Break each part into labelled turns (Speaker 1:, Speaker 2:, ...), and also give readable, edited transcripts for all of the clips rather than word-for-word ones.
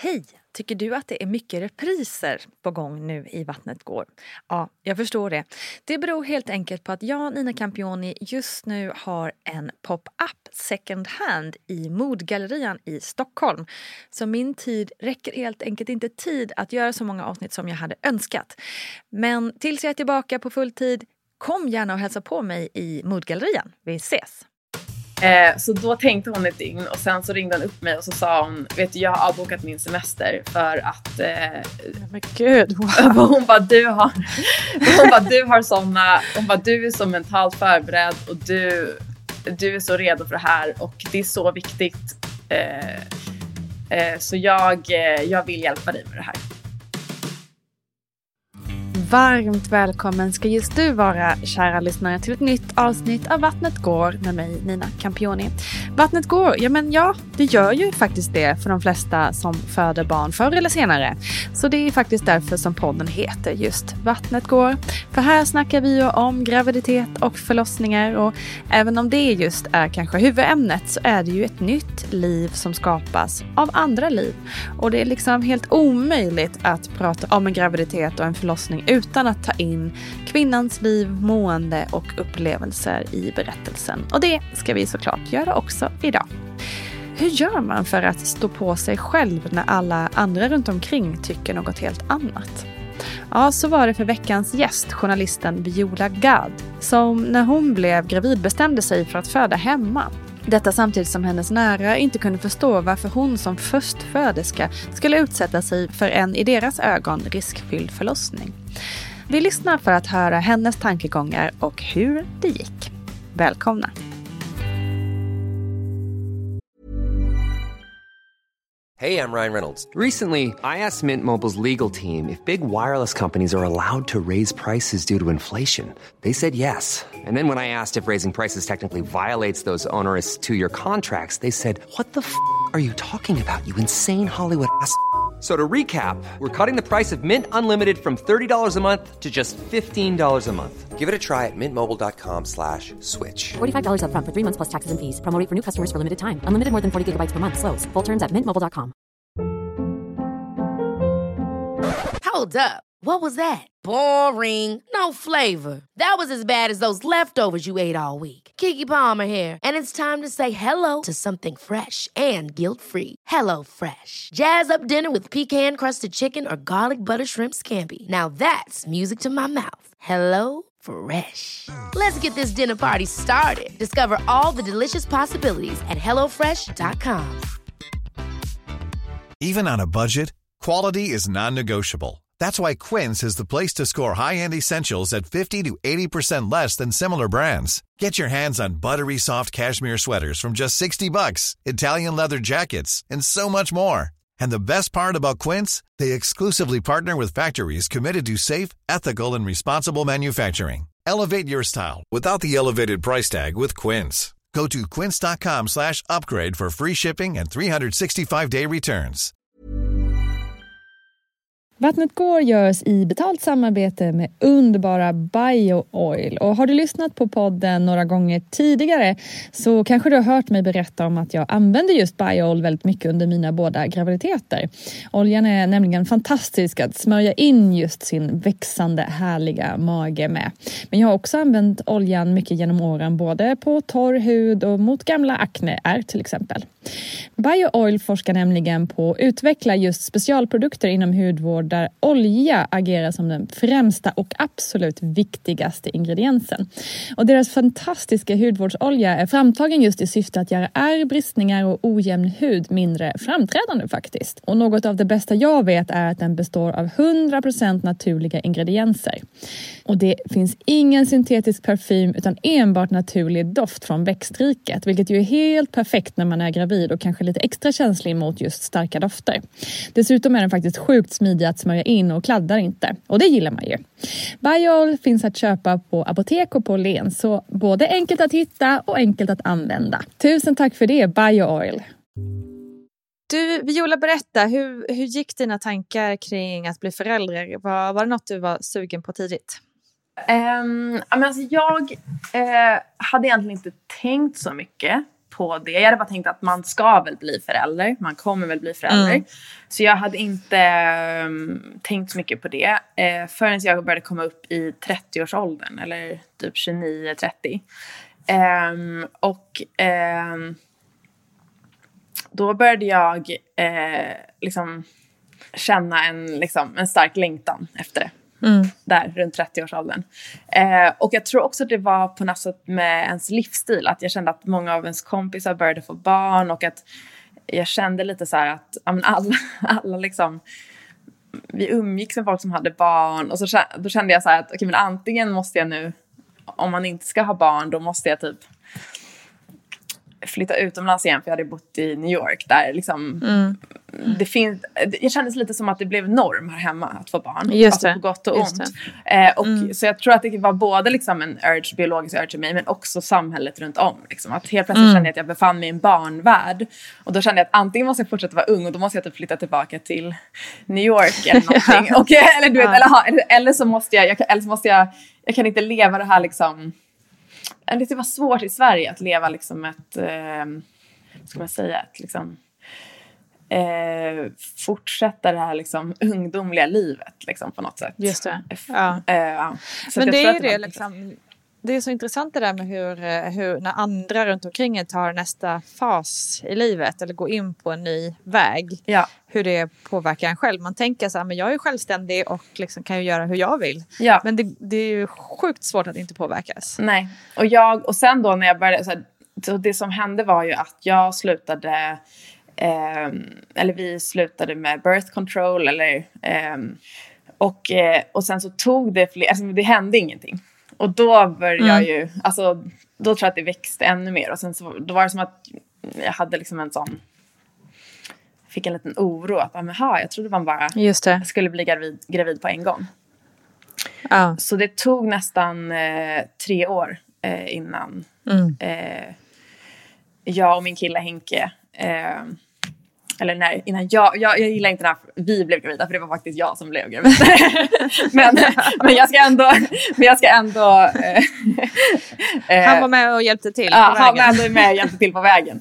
Speaker 1: Hej! Tycker du att det är mycket repriser på gång nu i Vattnet går? Ja, jag förstår det. Det beror helt enkelt på att jag, Nina Campioni, just nu har en pop-up second hand i Modgallerian i Stockholm. Så min tid räcker helt enkelt inte tid att göra så många avsnitt som jag hade önskat. Men tills jag är tillbaka på full tid, kom gärna och hälsa på mig i Modgallerian. Vi ses!
Speaker 2: Så då tänkte hon ett dygn och sen så ringde hon upp mig och så sa hon, vet du, jag har avbokat min semester för att
Speaker 1: men gud, wow.
Speaker 2: hon bara du har såna, hon bara du är så mentalt förberedd och du är så redo för det här och det är så viktigt, så jag vill hjälpa dig med det här.
Speaker 3: Varmt välkommen ska just du vara, kära lyssnare, till ett nytt avsnitt av Vattnet går med mig, Nina Campioni. Vattnet går, ja, det gör ju faktiskt det för de flesta som föder barn förr eller senare. Så det är faktiskt därför som podden heter just Vattnet går. För här snackar vi ju om graviditet och förlossningar och även om det just är kanske huvudämnet så är det ju ett nytt liv som skapas av andra liv. Och det är liksom helt omöjligt att prata om en graviditet och en förlossning utan att ta in kvinnans liv, mående och upplevelser i berättelsen. Och det ska vi såklart göra också idag. Hur gör man för att stå på sig själv när alla andra runt omkring tycker något helt annat? Ja, så var det för veckans gäst, journalisten Viola Gad, som när hon blev gravid bestämde sig för att föda hemma. Detta samtidigt som hennes nära inte kunde förstå varför hon som förstföderska skulle utsätta sig för en i deras ögon riskfylld förlossning. Vi lyssnar för att höra hennes tankegångar och hur det gick. Välkomna!
Speaker 4: Hey, I'm Ryan Reynolds. Recently, I asked Mint Mobile's legal team if big wireless companies are allowed to raise prices due to inflation. They said yes. And then when I asked if raising prices technically violates those onerous two-year contracts, they said, what the f*** are you talking about, you insane Hollywood ass f- So to recap, we're cutting the price of Mint Unlimited from $30 a month to just $15 a month. Give it a try at mintmobile.com/switch.
Speaker 5: $45 up front for 3 months plus taxes and fees. Promo rate for new customers for limited time. Unlimited more than 40 gigabytes per month. Slows full terms at mintmobile.com.
Speaker 6: Hold up. What was that? Boring. No flavor. That was as bad as those leftovers you ate all week. Keke Palmer here. And it's time to say hello to something fresh and guilt-free. Hello Fresh. Jazz up dinner with pecan-crusted chicken or garlic butter shrimp scampi. Now that's music to my mouth. Hello Fresh. Let's get this dinner party started. Discover all the delicious possibilities at hellofresh.com.
Speaker 7: Even on a budget, quality is non-negotiable. That's why Quince is the place to score high-end essentials at 50 to 80% less than similar brands. Get your hands on buttery soft cashmere sweaters from just $60, Italian leather jackets, and so much more. And the best part about Quince, they exclusively partner with factories committed to safe, ethical, and responsible manufacturing. Elevate your style without the elevated price tag with Quince. Go to quince.com/upgrade for free shipping and 365-day returns.
Speaker 3: Vattnet går görs i betalt samarbete med underbara BioOil. Och har du lyssnat på podden några gånger tidigare så kanske du har hört mig berätta om att jag använder just BioOil väldigt mycket under mina båda graviditeter. Oljan är nämligen fantastisk att smörja in just sin växande härliga mage med. Men jag har också använt oljan mycket genom åren både på torr hud och mot gamla akneär till exempel. BioOil forskar nämligen på att utveckla just specialprodukter inom hudvård där olja agerar som den främsta och absolut viktigaste ingrediensen. Och deras fantastiska hudvårdsolja är framtagen just i syfte att göra ärr, bristningar och ojämn hud mindre framträdande faktiskt. Och något av det bästa jag vet är att den består av 100% naturliga ingredienser. Och det finns ingen syntetisk parfym utan enbart naturlig doft från växtriket, vilket ju är helt perfekt när man är gravid och kanske lite extra känslig mot just starka dofter. Dessutom är den faktiskt sjukt smidig att smörja in och kladdar inte. Och det gillar man ju. BioOil finns att köpa på apotek och på Len, så både enkelt att hitta och enkelt att använda. Tusen tack för det, BioOil.
Speaker 1: Du, Viola, berätta, hur gick dina tankar kring att bli förälder? Var det något du var sugen på tidigt?
Speaker 2: Jag hade egentligen inte tänkt så mycket på det. Jag hade bara tänkt att man ska väl bli förälder. Man kommer väl bli förälder. Så jag hade inte tänkt så mycket på det. Förrän jag började komma upp i 30-årsåldern. Eller typ 29-30. Då började jag liksom känna en stark längtan efter det. Där runt 30-årsåldern. Och jag tror också att det var på något sätt med ens livsstil. Att jag kände att många av ens kompisar började få barn. Och att jag kände lite så här att alla liksom... Vi umgicks med folk som hade barn. Och då kände jag så här att okej, men antingen måste jag nu... Om man inte ska ha barn, då måste jag typ flytta utomlands igen. För jag hade bott i New York. Där liksom... jag kände lite som att det blev norm här hemma att få barn. Alltså på gott och ont. Så jag tror att det var både liksom en biologisk urge i mig, men också samhället runt om. Liksom. Att helt plötsligt kände jag att jag befann mig i en barnvärld. Och då kände jag att antingen måste jag fortsätta vara ung och då måste jag typ flytta tillbaka till New York eller någonting. Eller du vet, eller så måste jag kan inte leva det här liksom. Det var svårt i Sverige att leva liksom ett ska man säga ett liksom fortsätta det här liksom ungdomliga livet liksom på något sätt.
Speaker 3: Just det.
Speaker 2: Så
Speaker 3: men det är det liksom. Det är så intressant det där med hur när andra runt omkring en tar nästa fas i livet eller går in på en ny väg. Ja. Hur det påverkar en själv. Man tänker så här, men jag är ju självständig och liksom kan ju göra hur jag vill. Ja. Men det är ju sjukt svårt att inte påverkas.
Speaker 2: Nej. Och sen då när jag började så det som hände var ju att jag slutade eller vi slutade med birth control och sen så tog det det hände ingenting. Och då började jag ju då tror jag att det växte ännu mer och sen så då var det som att jag hade liksom en sån fick en liten oro att jag trodde man bara skulle bli gravid på en gång. Så det tog nästan 3 år innan jag och min kille Henke innan jag gillar inte när vi blev gravida, för det var faktiskt jag som blev gravid. men jag ska ändå
Speaker 3: han var med och hjälpte till på vägen.
Speaker 2: Han var ändå med och hjälpte till på vägen.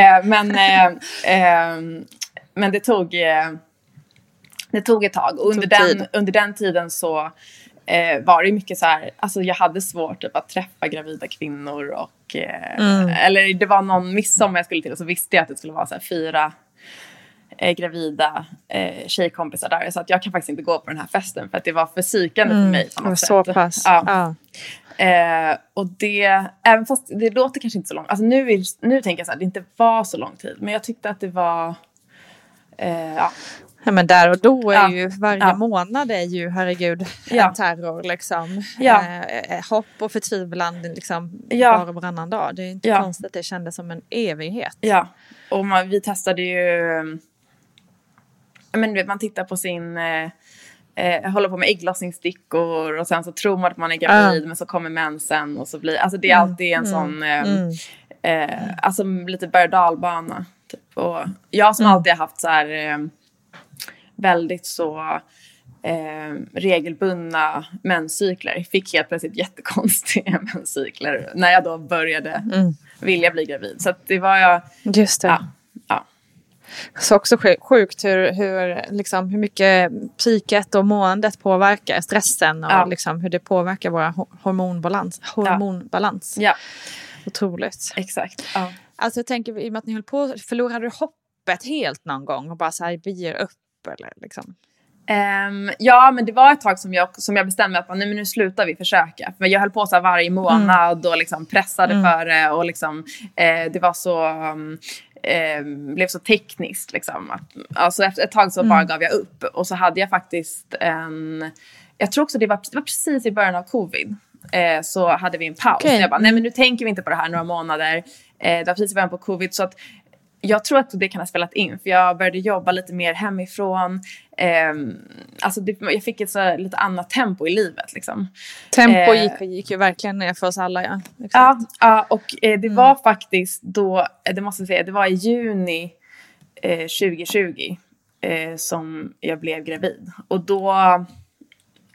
Speaker 2: Men det tog ett tag, och under den tiden så var det mycket så här, alltså jag hade svårt typ att träffa gravida kvinnor och eller det var någon midsommar jag skulle till och så visste jag att det skulle vara så här 4 gravida tjejkompisar där, så att jag kan faktiskt inte gå på den här festen för att det var för psykande för mig på något sätt.
Speaker 3: Så pass.
Speaker 2: Och det, även fast det låter kanske inte så långt, alltså nu tänker jag så här, det inte var så lång tid, men jag tyckte att det var
Speaker 3: Ja, men där och då är ju varje månad är ju, herregud, en terror liksom. Hopp och förtvivlan liksom var och varannan dag. Det är inte konstigt att det kändes som en evighet.
Speaker 2: Ja, och vi testade ju, men man tittar på sin, håller på med ägglossningsstickor och sen så tror man att man är gravid men så kommer mensen och så blir, alltså det är alltid en sån, alltså lite berg- och dalbana typ. Och jag som alltid har haft så här väldigt så regelbundna menscykler fick helt plötsligt jättekonstiga menscykler när jag då började vilja bli gravid. Så att det var
Speaker 3: just det.
Speaker 2: Ja.
Speaker 3: Så också sjukt hur mycket psyket och måendet påverkar stressen och liksom hur det påverkar våra hormonbalans.
Speaker 2: Ja.
Speaker 3: Otroligt.
Speaker 2: Exakt.
Speaker 3: Ja. Alltså jag tänker, i och med att ni höll på, förlorade du hoppet helt någon gång och bara så här ger upp eller liksom?
Speaker 2: Ja, men det var ett tag som jag bestämde att nu slutar vi försöka. För jag höll på så här varje månad och liksom pressade för det och liksom det var så blev så tekniskt liksom att, alltså efter ett tag så bara gav jag upp, och så hade jag faktiskt jag tror också det var precis i början av covid. Så hade vi en paus. Okay. Jag bara, nej men nu tänker vi inte på det här några månader. Det var precis i början på covid, så att jag tror att det kan ha spelat in. För jag började jobba lite mer hemifrån. Alltså jag fick ett så lite annat tempo i livet liksom.
Speaker 3: Tempo gick ju verkligen ner för oss alla, ja.
Speaker 2: Exakt. Ja, och det var faktiskt då, det måste jag säga, det var i juni 2020 som jag blev gravid. Och då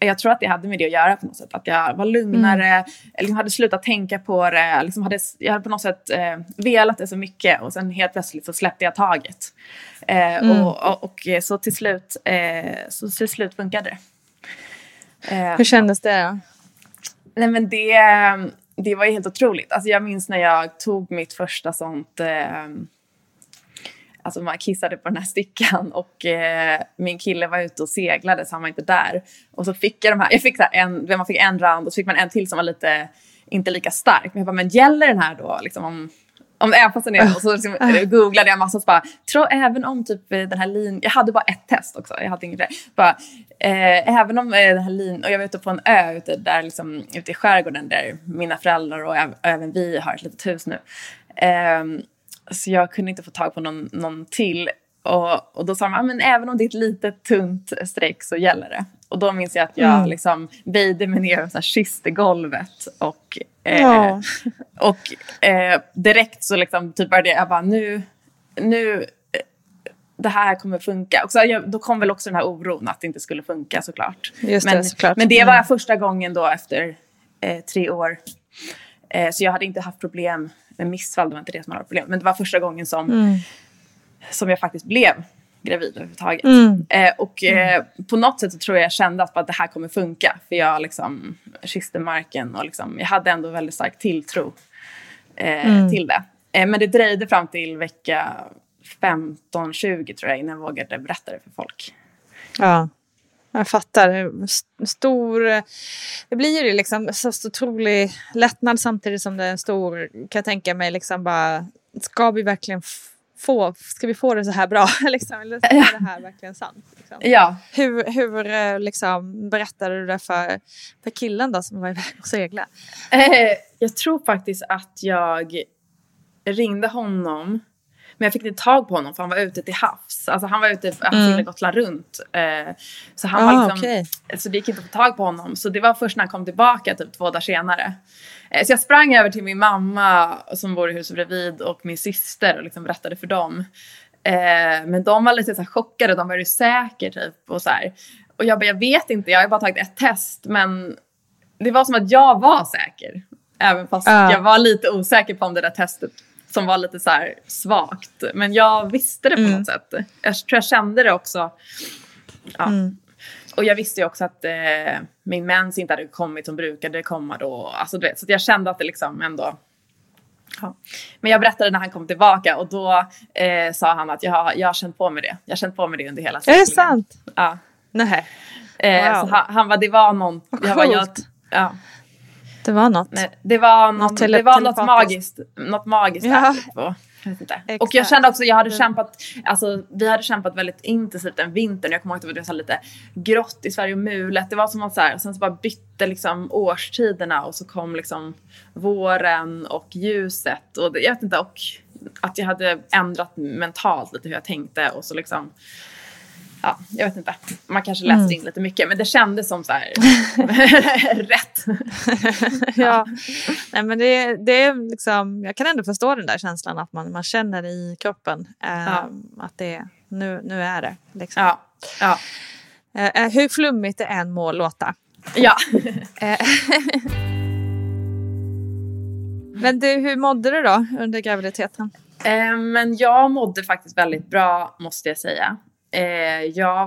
Speaker 2: jag tror att det hade med det att göra på något sätt. Att jag var lugnare, liksom hade slutat tänka på det. Liksom jag hade på något sätt velat det så mycket. Och sen helt plötsligt så släppte jag taget. Och så till slut funkade det.
Speaker 3: Hur kändes det då?
Speaker 2: Nej, men det var ju helt otroligt. Alltså jag minns när jag tog mitt första sånt... Alltså man kissade på den här stickan och min kille var ute och seglade så han var inte där. Och så fick jag fick man fick en rand och så fick man en till som var inte lika stark. Men jag bara, men gäller den här då liksom om det är fast den är? Och så liksom, googlade jag massa och så bara, även om typ den här linjen, jag hade bara ett test också, jag hade inget där. Bara, även om den här linjen, och jag var ute på en ö ute i skärgården där mina föräldrar och även vi har ett litet hus nu. Så jag kunde inte få tag på någon till. Och då sa man, men även om det är ett litet tunt streck så gäller det. Och då minns jag att jag liksom böjde mig ner och så här kysste golvet. Och direkt så liksom typ började jag bara, nu det här kommer funka. Och så då kom väl också den här oron att det inte skulle funka såklart.
Speaker 3: Såklart.
Speaker 2: Men det var första gången då efter 3 år. Så jag hade inte haft problem med missfall, det var inte det som hade problem. Men det var första gången som jag faktiskt blev gravid överhuvudtaget. På något sätt så tror jag kände att det här kommer funka. För jag liksom kysste marken och liksom, jag hade ändå väldigt stark tilltro till det. Men det dröjde fram till vecka 15-20 tror jag innan jag vågade berätta det för folk.
Speaker 3: Ja. Jag fattar. Det blir ju liksom så otrolig lättnad samtidigt som det är en stor, kan jag tänka mig, liksom bara, ska vi verkligen ska vi få det så här bra? Liksom, eller är det här verkligen sant? Liksom?
Speaker 2: Ja.
Speaker 3: Hur liksom, berättade du det för killen då som var iväg och segla?
Speaker 2: Jag tror faktiskt att jag ringde honom. Men jag fick inte tag på honom för han var ute till havs. Alltså han var ute, han skulle Gotland runt. Så han var liksom,
Speaker 3: okay.
Speaker 2: Så det gick inte att få tag på honom. Så det var först när han kom tillbaka typ 2 dagar senare. Så jag sprang över till min mamma som bor i huset bredvid och min syster och liksom berättade för dem. Men de var lite så här chockade, de var ju säker typ och så här. Och jag bara, jag vet inte, jag har bara tagit ett test. Men det var som att jag var säker. Även fast jag var lite osäker på om det där testet som var lite så här svagt. Men jag visste det på något sätt. Jag tror jag kände det också. Ja. Och jag visste ju också att min mens inte hade kommit som brukade komma då. Alltså, du vet, så att jag kände att det liksom ändå... Ja. Men jag berättade när han kom tillbaka. Och då sa han att jag har känt på mig det. Jag har känt på mig det under hela
Speaker 3: cykeln. Är det sant?
Speaker 2: Ja.
Speaker 3: Nej.
Speaker 2: Wow. Så han var, det var någon... Ja.
Speaker 3: Det var något.
Speaker 2: Nej, det var något magiskt. Något magiskt.
Speaker 3: Ja.
Speaker 2: Och jag kände också, jag hade kämpat, alltså vi hade kämpat väldigt intensivt en vinter. Jag kommer ihåg att det var så lite grått i Sverige och mulet. Det var som att så här, sen så bara bytte liksom årstiderna och så kom liksom våren och ljuset och jag vet inte, och att jag hade ändrat mentalt lite hur jag tänkte och så liksom. Ja, jag vet inte. Man kanske läste in lite mycket. Men det kändes som så här rätt.
Speaker 3: Ja. Nej, men det är liksom, jag kan ändå förstå den där känslan att man känner i kroppen att det nu är det. Liksom.
Speaker 2: Ja.
Speaker 3: Hur flummigt det än må låta.
Speaker 2: Ja.
Speaker 3: Men du, hur mådde du då under graviditeten?
Speaker 2: Men jag mådde faktiskt väldigt bra, måste jag säga. Jag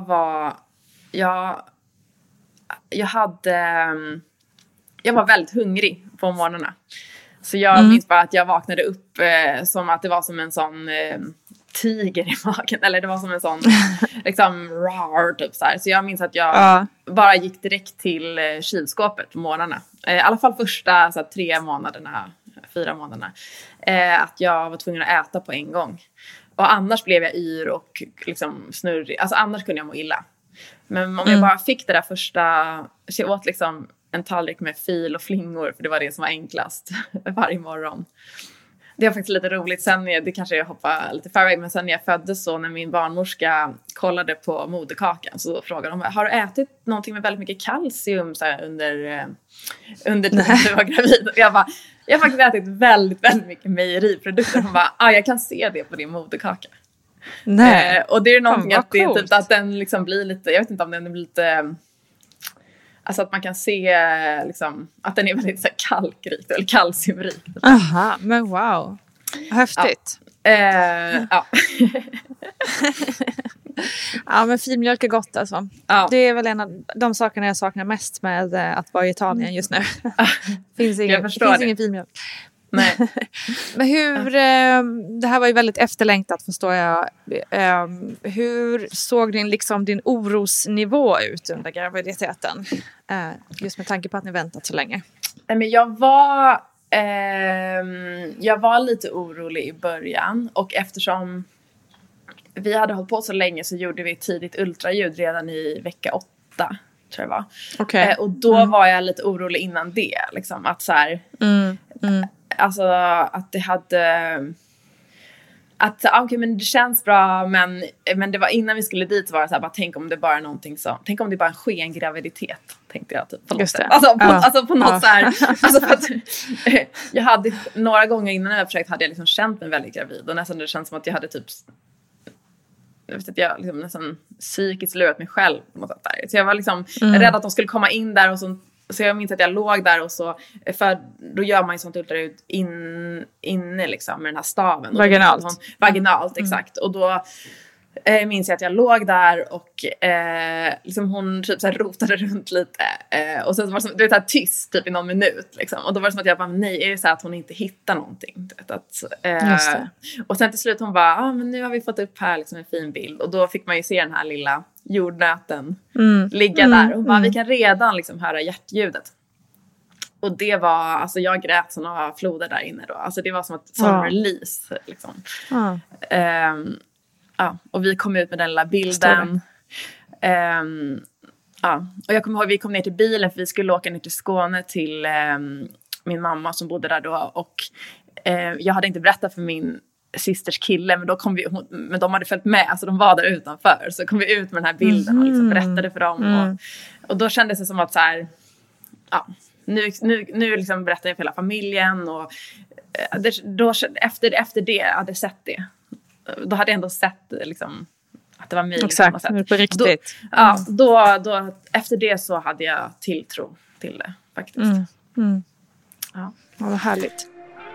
Speaker 2: var väldigt hungrig på morgnarna. Så jag minns bara att jag vaknade upp som att det var som en sån tiger i magen. Eller det var som en sån liksom rar typ så här. Så jag minns att jag bara gick direkt till kylskåpet på morgnarna. I alla fall första så här, 4 månaderna. Att jag var tvungen att äta på en gång. Och annars blev jag yr och liksom snurrig. Alltså annars kunde jag må illa. Men om jag bara fick det där första... Så jag åt liksom en tallrik med fil och flingor. För det var det som var enklast varje morgon. Det var faktiskt lite roligt. Sen, det kanske jag hoppar lite förväg. Men sen när jag föddes så när min barnmorska kollade på moderkakan. Så frågade de, har du ätit någonting med väldigt mycket kalcium så här, under tiden du var gravid? Och jag bara... Jag har faktiskt ätit väldigt, väldigt mycket mejeriprodukter. Hon bara, jag kan se det på din moderkaka.
Speaker 3: Nej.
Speaker 2: Och det är någonting att det typ, att den liksom blir lite, jag vet inte om den blir lite, Alltså att man kan se liksom, att den är väldigt så här, kalkrik eller kalciumrik.
Speaker 1: Aha, men wow. Häftigt.
Speaker 2: Ja.
Speaker 1: Ja, men filmjölk är gott alltså.
Speaker 2: Ja.
Speaker 1: Det är väl en av de sakerna jag saknar mest med att vara i Italien just nu. finns ingen filmjölk.
Speaker 2: Nej.
Speaker 1: Men det här var ju väldigt efterlängtat förstår jag. Hur såg din orosnivå ut under graviditeten? Just med tanke på att ni väntat så länge.
Speaker 2: Men jag var lite orolig i början. Och eftersom vi hade hållit på så länge så gjorde vi tidigt ultraljud redan i vecka 8. Tror jag var.
Speaker 1: Okay.
Speaker 2: Och då var jag lite orolig innan det. Liksom, att så här... Alltså att det hade... Okej, men det känns bra, men det var innan vi skulle dit var det så här, bara tänk om det bara är någonting så... Tänk om det bara är en skengraviditet, tänkte jag typ på något sätt. Alltså på något så här... Alltså för att, jag hade några gånger innan jag försökt hade jag liksom känt mig väldigt gravid. Och nästan det känns som att jag hade typ... Jag liksom nästan psykiskt lurat mig själv på något sätt där. Så jag var liksom rädd att de skulle komma in där och så jag minns att jag låg där och så, för då gör man ju sånt ultraljud inne liksom med den här staven. Vaginalt, exakt. Och då minns jag att jag låg där och liksom hon typ så här rotade runt lite. Och sen var det som, du vet, här tyst typ i någon minut liksom. Och då var det som att jag bara, nej, är det så att hon inte hittar någonting? Just det. Och sen till slut hon bara, men nu har vi fått upp här liksom en fin bild. Och då fick man ju se den här lilla jordnöten ligga där. Och hon bara, vi kan redan liksom höra hjärtljudet. Och det var, alltså jag grät som några floder där inne då. Alltså det var som en release liksom. Ja, och vi kom ut med den lilla bilden. Och jag kommer ihåg, vi kom ner till bilen för vi skulle åka ner till Skåne till min mamma som bodde där då. Och jag hade inte berättat för min systers kille, men då kom men de hade följt med, alltså de var där utanför. Så kom vi ut med den här bilden och liksom berättade för dem. Och då kändes det som att så här, nu liksom berättar jag för hela familjen. Och då, efter det hade jag sett det. Då hade jag ändå sett liksom, att det var mig.
Speaker 1: Exakt, liksom, på riktigt.
Speaker 2: Då, efter det så hade jag tilltro till det faktiskt.
Speaker 1: Ja, vad härligt.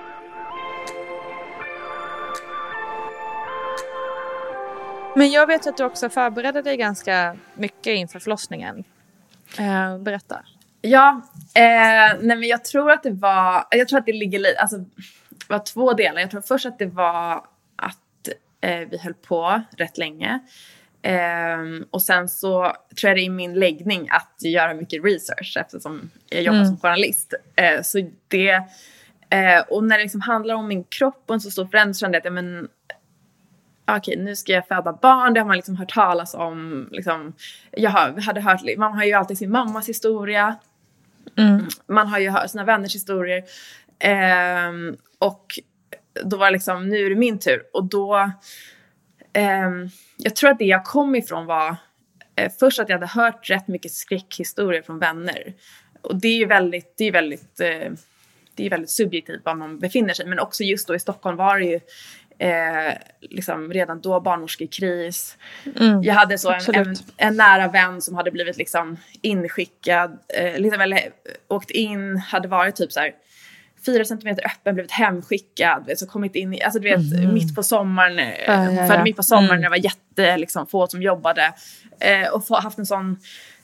Speaker 1: Men jag vet att du också förberedde dig ganska mycket inför förlossningen. Berätta.
Speaker 2: Ja, nej men jag tror att det ligger lite, alltså det var 2 delar. Jag tror först att det var att vi höll på rätt länge. Och sen så tror jag det är min läggning att göra mycket research eftersom jag jobbar som journalist. Så det, och när det liksom handlar om min kropp och en så stor förändring så kände jag att okej, nu ska jag föda barn. Det har man liksom hört talas om. Liksom, hade hört, man har ju alltid sin mammas historia. Man har ju hört sina vänners historier. Och då var det liksom, nu är det min tur. Och då, jag tror att det jag kom ifrån var först att jag hade hört rätt mycket skräckhistorier från vänner. Och det är ju väldigt subjektivt var man befinner sig. Men också just då i Stockholm var det ju liksom redan då barnmorskekris. Jag hade så en nära vän som hade blivit liksom inskickad, liksom, eller åkt in, hade varit typ så här 4 centimeter öppen, blivit hemskickad, vet, så kommit in i, alltså du vet, mitt på sommaren, födde mitt på sommaren när det var liksom, få som jobbade, och haft en sån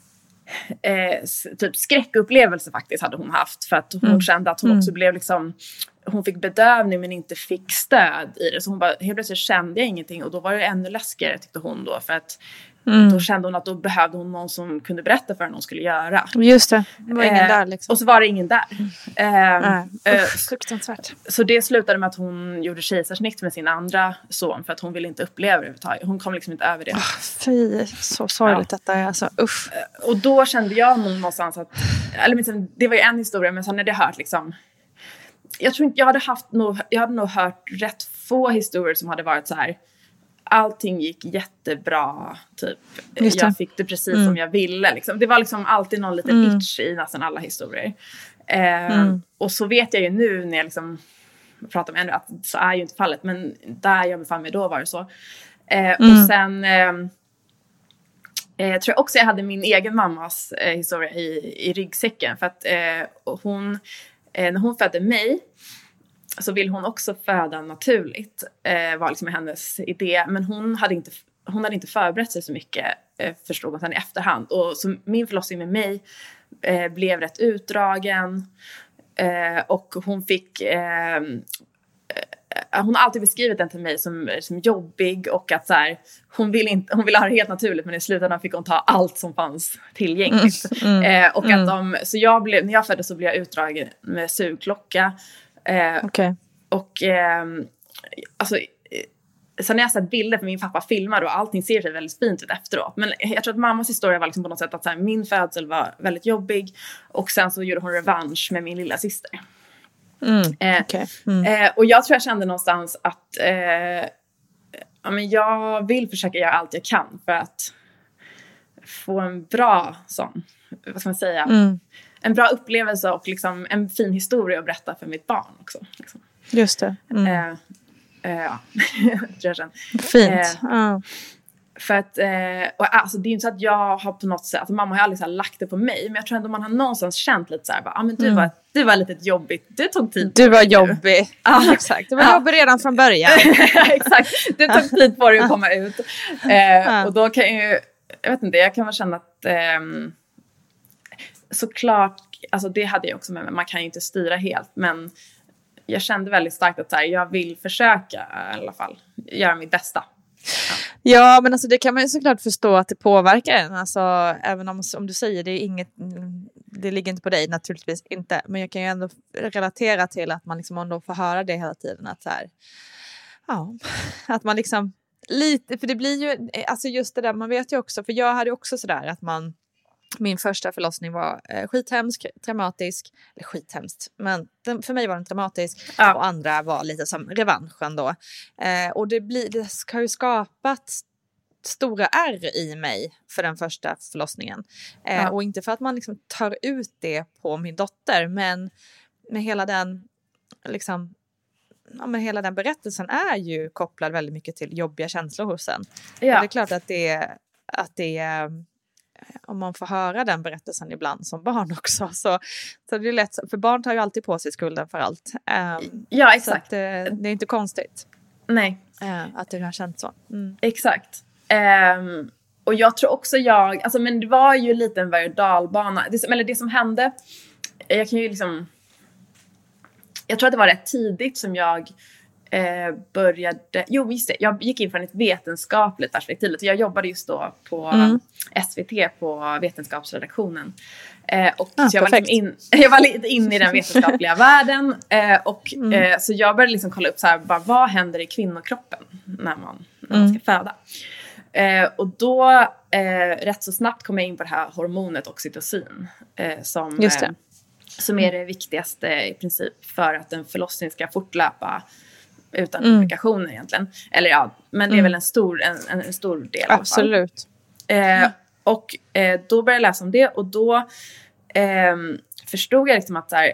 Speaker 2: typ skräckupplevelse faktiskt hade hon haft, för att hon kände att hon också blev liksom, hon fick bedövning men inte fick stöd i det, så hon bara, helt plötsligt kände jag ingenting, och då var det ännu läskigare tyckte hon då, för att då kände hon att då behövde hon någon som kunde berätta för henne hon skulle göra.
Speaker 1: Just det, det var ingen där liksom.
Speaker 2: Och så var det ingen där.
Speaker 1: Fruktansvärt.
Speaker 2: Så det slutade med att hon gjorde kejsarsnitt med sin andra son, för att hon ville inte uppleva det överhuvudtaget. Hon kom liksom inte över det.
Speaker 1: Fy, så sorgligt detta är alltså, usch.
Speaker 2: Och då kände jag någonstans att, eller det var ju en historia, men sen hade jag hört liksom, jag tror inte, jag hade nog hört rätt få historier som hade varit så här, allting gick jättebra typ. Jag fick det precis som jag ville liksom. Det var liksom alltid någon liten itch i nästan alla historier. Och så vet jag ju nu när jag liksom pratar med henne att så är ju inte fallet, men där jag befann mig då var det så. Och sen Jag tror också jag hade min egen mammas historia i ryggsäcken. För att när hon födde mig så ville hon också föda naturligt. Var liksom hennes idé. Men hon hade inte förberett sig så mycket, förstod hon sen i efterhand. Och så min förlossning med mig blev rätt utdragen. Och hon fick... hon har alltid beskrivit den till mig som jobbig. Och att så här, hon ville ha det helt naturligt. Men i slutändan fick hon ta allt som fanns tillgängligt. Och att när jag föddes så blev jag utdragen med sugklocka.
Speaker 1: Okej.
Speaker 2: Och alltså... Sen när jag sett bilder, för min pappa filmar och allting ser sig väldigt fint ut efteråt. Men jag tror att mammas historia var liksom på något sätt att så här, min födsel var väldigt jobbig. Och sen så gjorde hon revansch med min lilla syster. Och jag tror jag kände någonstans att men jag vill försöka göra allt jag kan för att få en bra sån, vad ska man säga, en bra upplevelse och liksom en fin historia att berätta för mitt barn också. Liksom.
Speaker 1: Just det.
Speaker 2: Ja, tror jag sen.
Speaker 1: Fint.
Speaker 2: För att, och alltså det är ju inte så att jag har på något sätt, alltså mamma har aldrig så här lagt det på mig, men jag tror ändå man har någonstans känt lite så här, men du var lite jobbigt, du tog tid.
Speaker 1: Du var jobbig. Ja, exakt. Du var jobbig redan från början.
Speaker 2: Exakt, du tog tid på dig att komma ut. Och då kan jag vet inte, jag kan väl känna att såklart, alltså det hade jag också med mig, man kan ju inte styra helt, men jag kände väldigt starkt att så här, jag vill försöka i alla fall göra mitt bästa.
Speaker 1: Ja, men alltså det kan man ju såklart förstå att det påverkar en. Alltså, även om du säger det är inget, det ligger inte på dig, naturligtvis inte. Men jag kan ju ändå relatera till att man liksom ändå får höra det hela tiden. Att så här, ja, att man liksom lite, för det blir ju, alltså just det där, man vet ju också, för jag hade också sådär att min första förlossning var skithemsk, traumatisk, eller skithemskt, men för mig var den traumatisk och andra var lite som revanschen då. Och det har ju skapat stora ärr i mig för den första förlossningen. Och inte för att man liksom tar ut det på min dotter, men med hela den liksom, ja, men hela den berättelsen är ju kopplad väldigt mycket till jobbiga känslor hos en. Ja. Och det är klart att det om man får höra den berättelsen ibland som barn också, så det är lätt, för barn tar ju alltid på sig skulden för allt.
Speaker 2: Ja, exakt.
Speaker 1: Så det är inte konstigt.
Speaker 2: Nej.
Speaker 1: Att du har känt så.
Speaker 2: Exakt. Och jag tror också alltså, men det var ju lite en berg- och dalbana. Det som hände, jag kan ju liksom, jag tror att det var rätt tidigt som jag började, visst det, jag gick in från ett vetenskapligt perspektiv. Jag jobbade just då på SVT på vetenskapsredaktionen. Och så jag var lite in i den vetenskapliga världen. Så jag började liksom kolla upp så här, bara, vad händer i kvinnokroppen när man ska föda. Och då rätt så snabbt kom jag in på det här hormonet oxytocin. Som är det viktigaste i princip för att en förlossning ska fortlöpa utan komplikationer egentligen. Eller ja, men det är väl en stor del.
Speaker 1: Absolut.
Speaker 2: Och då började jag läsa om det. Och då förstod jag liksom att så här,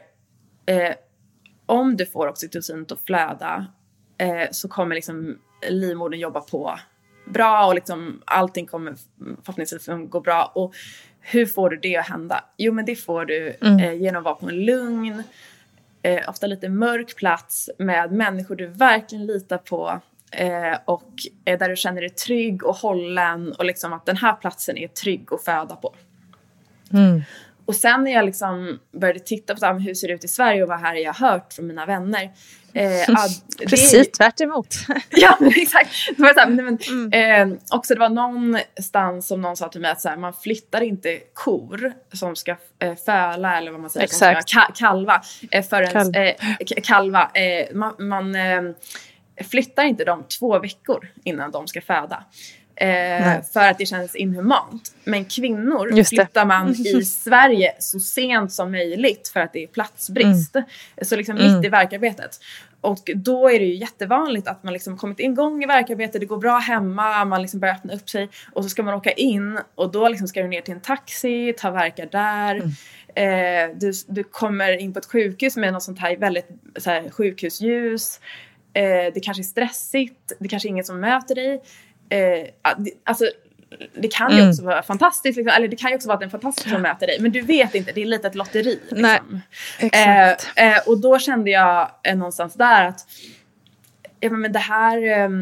Speaker 2: om du får oxytocin att flöda så kommer liksom livmodern jobba på bra. Och liksom allting kommer förhoppningsvis gå bra. Och hur får du det att hända? Jo, men det får du genom att vara på en lugn, ofta lite mörk plats med människor du verkligen litar på och där du känner dig trygg och hållen och liksom att den här platsen är trygg att föda på. Och sen när jag liksom började titta på hur ser det ut i Sverige och vad här jag har hört från mina vänner.
Speaker 1: Precis tvärt emot.
Speaker 2: Ja, exakt. Det var också det var någonstans som någon sa till mig att så här, man flyttar inte kor som ska föla eller vad man säger, som ska kalva förrän kalva. Man flyttar inte dem 2 veckor innan de ska föda. För att det känns inhumant. Men kvinnor flyttar man i Sverige så sent som möjligt för att det är platsbrist. Så liksom mitt i verkarbetet. Och då är det ju jättevanligt att man liksom kommit igång i verkarbetet, det går bra hemma, man liksom börjar öppna upp sig och så ska man åka in och då liksom ska du ner till en taxi, ta verkar där. Du kommer in på ett sjukhus med något sånt här väldigt så här, sjukhusljus. Det kanske är stressigt, det kanske är ingen som möter dig. Alltså det kan ju också vara fantastiskt liksom, eller det kan ju också vara att en fantastisk person möter dig, men du vet inte, det är lite ett lotteri liksom.
Speaker 1: Nej, exakt.
Speaker 2: Och då kände jag någonstans där att men det här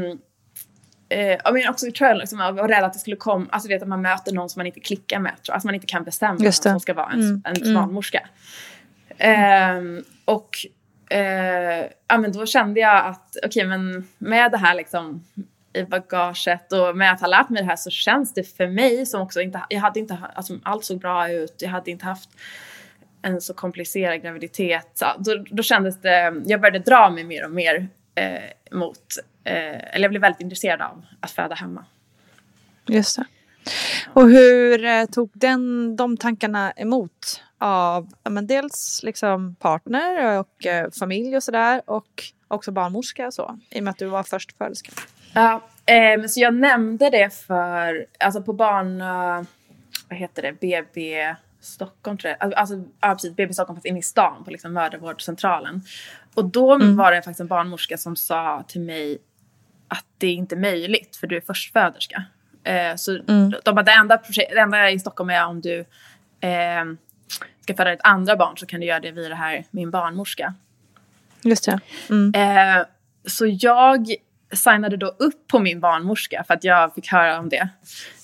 Speaker 2: men också tror jag liksom, jag var rädd att det skulle komma, alltså vet att man möter någon som man inte klickar med, alltså man inte kan bestämma vem som ska vara en barnmorska. Men då kände jag att okej, men med det här liksom i bagaget och med att ha lärt mig det här, så känns det för mig som också inte, jag hade inte, alltså allt såg bra ut, jag hade inte haft en så komplicerad graviditet, så då kändes det, jag började dra mig mer och mer mot, eller jag blev väldigt intresserad av att föda hemma.
Speaker 1: Just det. Och hur tog de tankarna emot av dels liksom partner och familj och sådär, och också barnmorska och så, i och med att du var först föderska?
Speaker 2: Ja, men så jag nämnde det för, alltså på vad heter det, BB Stockholm tror jag, alltså precis, BB Stockholm fast inne i stan på liksom mödravårdscentralen, och då var det faktiskt en barnmorska som sa till mig att det är inte möjligt för du är förstföderska. Så de bara, det enda i Stockholm är om du ska föda ett andra barn, så kan du göra det via det här min barnmorska. Just det. Så jag signade då upp på min barnmorska för att jag fick höra om det.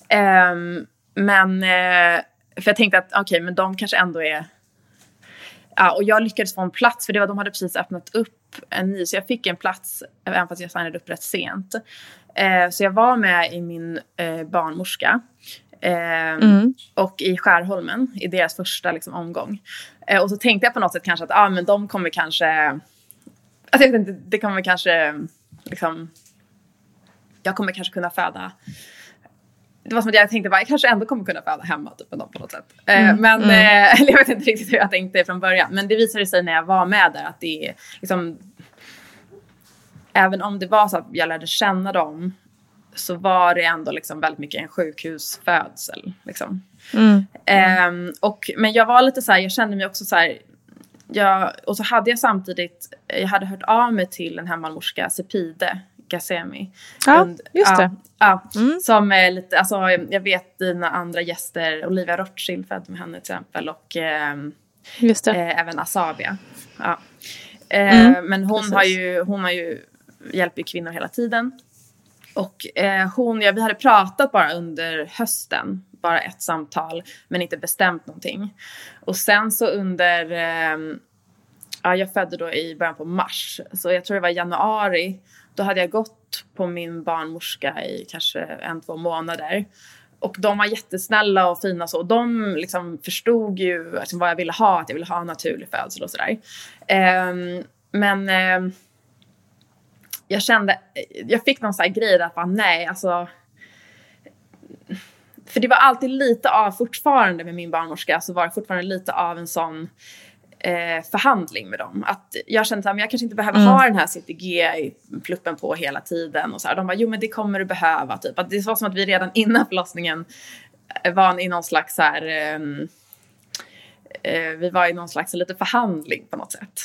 Speaker 2: För jag tänkte att okej, men de kanske ändå är... Ja, och jag lyckades få en plats, för de hade precis öppnat upp en ny, så jag fick en plats även fast jag signade upp rätt sent. Så jag var med i min barnmorska och i Skärholmen i deras första liksom, omgång. Och så tänkte jag på något sätt kanske att men de kommer kanske, alltså jag vet inte, det kommer kanske liksom, jag kommer kanske kunna föda. Det var som att jag tänkte bara, jag kanske ändå kommer kunna föda hemma typ med dem på något sätt. Eller jag vet inte riktigt hur jag tänkte från början. Men det visade sig när jag var med där att det är liksom, även om det var så att jag lärde känna dem, så var det ändå liksom väldigt mycket en sjukhusfödsel liksom. Men jag var lite så här, jag kände mig också så här, och så hade jag samtidigt, jag hade hört av mig till en hembarnmorska, Sepide Gassemi.
Speaker 1: Ja, just det.
Speaker 2: Som är lite, alltså jag vet dina andra gäster, Olivia Rothschild född med henne till exempel, och just det. Även Asabia. Ja. Men hon har ju hjälper kvinnor hela tiden. Och vi hade pratat bara under hösten, bara ett samtal, men inte bestämt någonting. Och sen så jag födde då i början på mars, så jag tror det var januari. Då hade jag gått på min barnmorska i kanske 1-2 månader. Och de var jättesnälla och fina så. Och de liksom förstod ju liksom vad jag ville ha. Att jag ville ha naturlig födsel och sådär. Men jag kände... Jag fick någon sån här grej där. Nej, alltså... För det var alltid lite av... Fortfarande med min barnmorska så var det fortfarande lite av en sån... förhandling med dem. Att jag kände att jag kanske inte behöver ha den här CTG-pluppen på hela tiden. Och så här. De bara, jo men det kommer du behöva. Typ. Att det var som att vi redan innan förlossningen var i någon slags så här, vi var i någon slags lite förhandling på något sätt.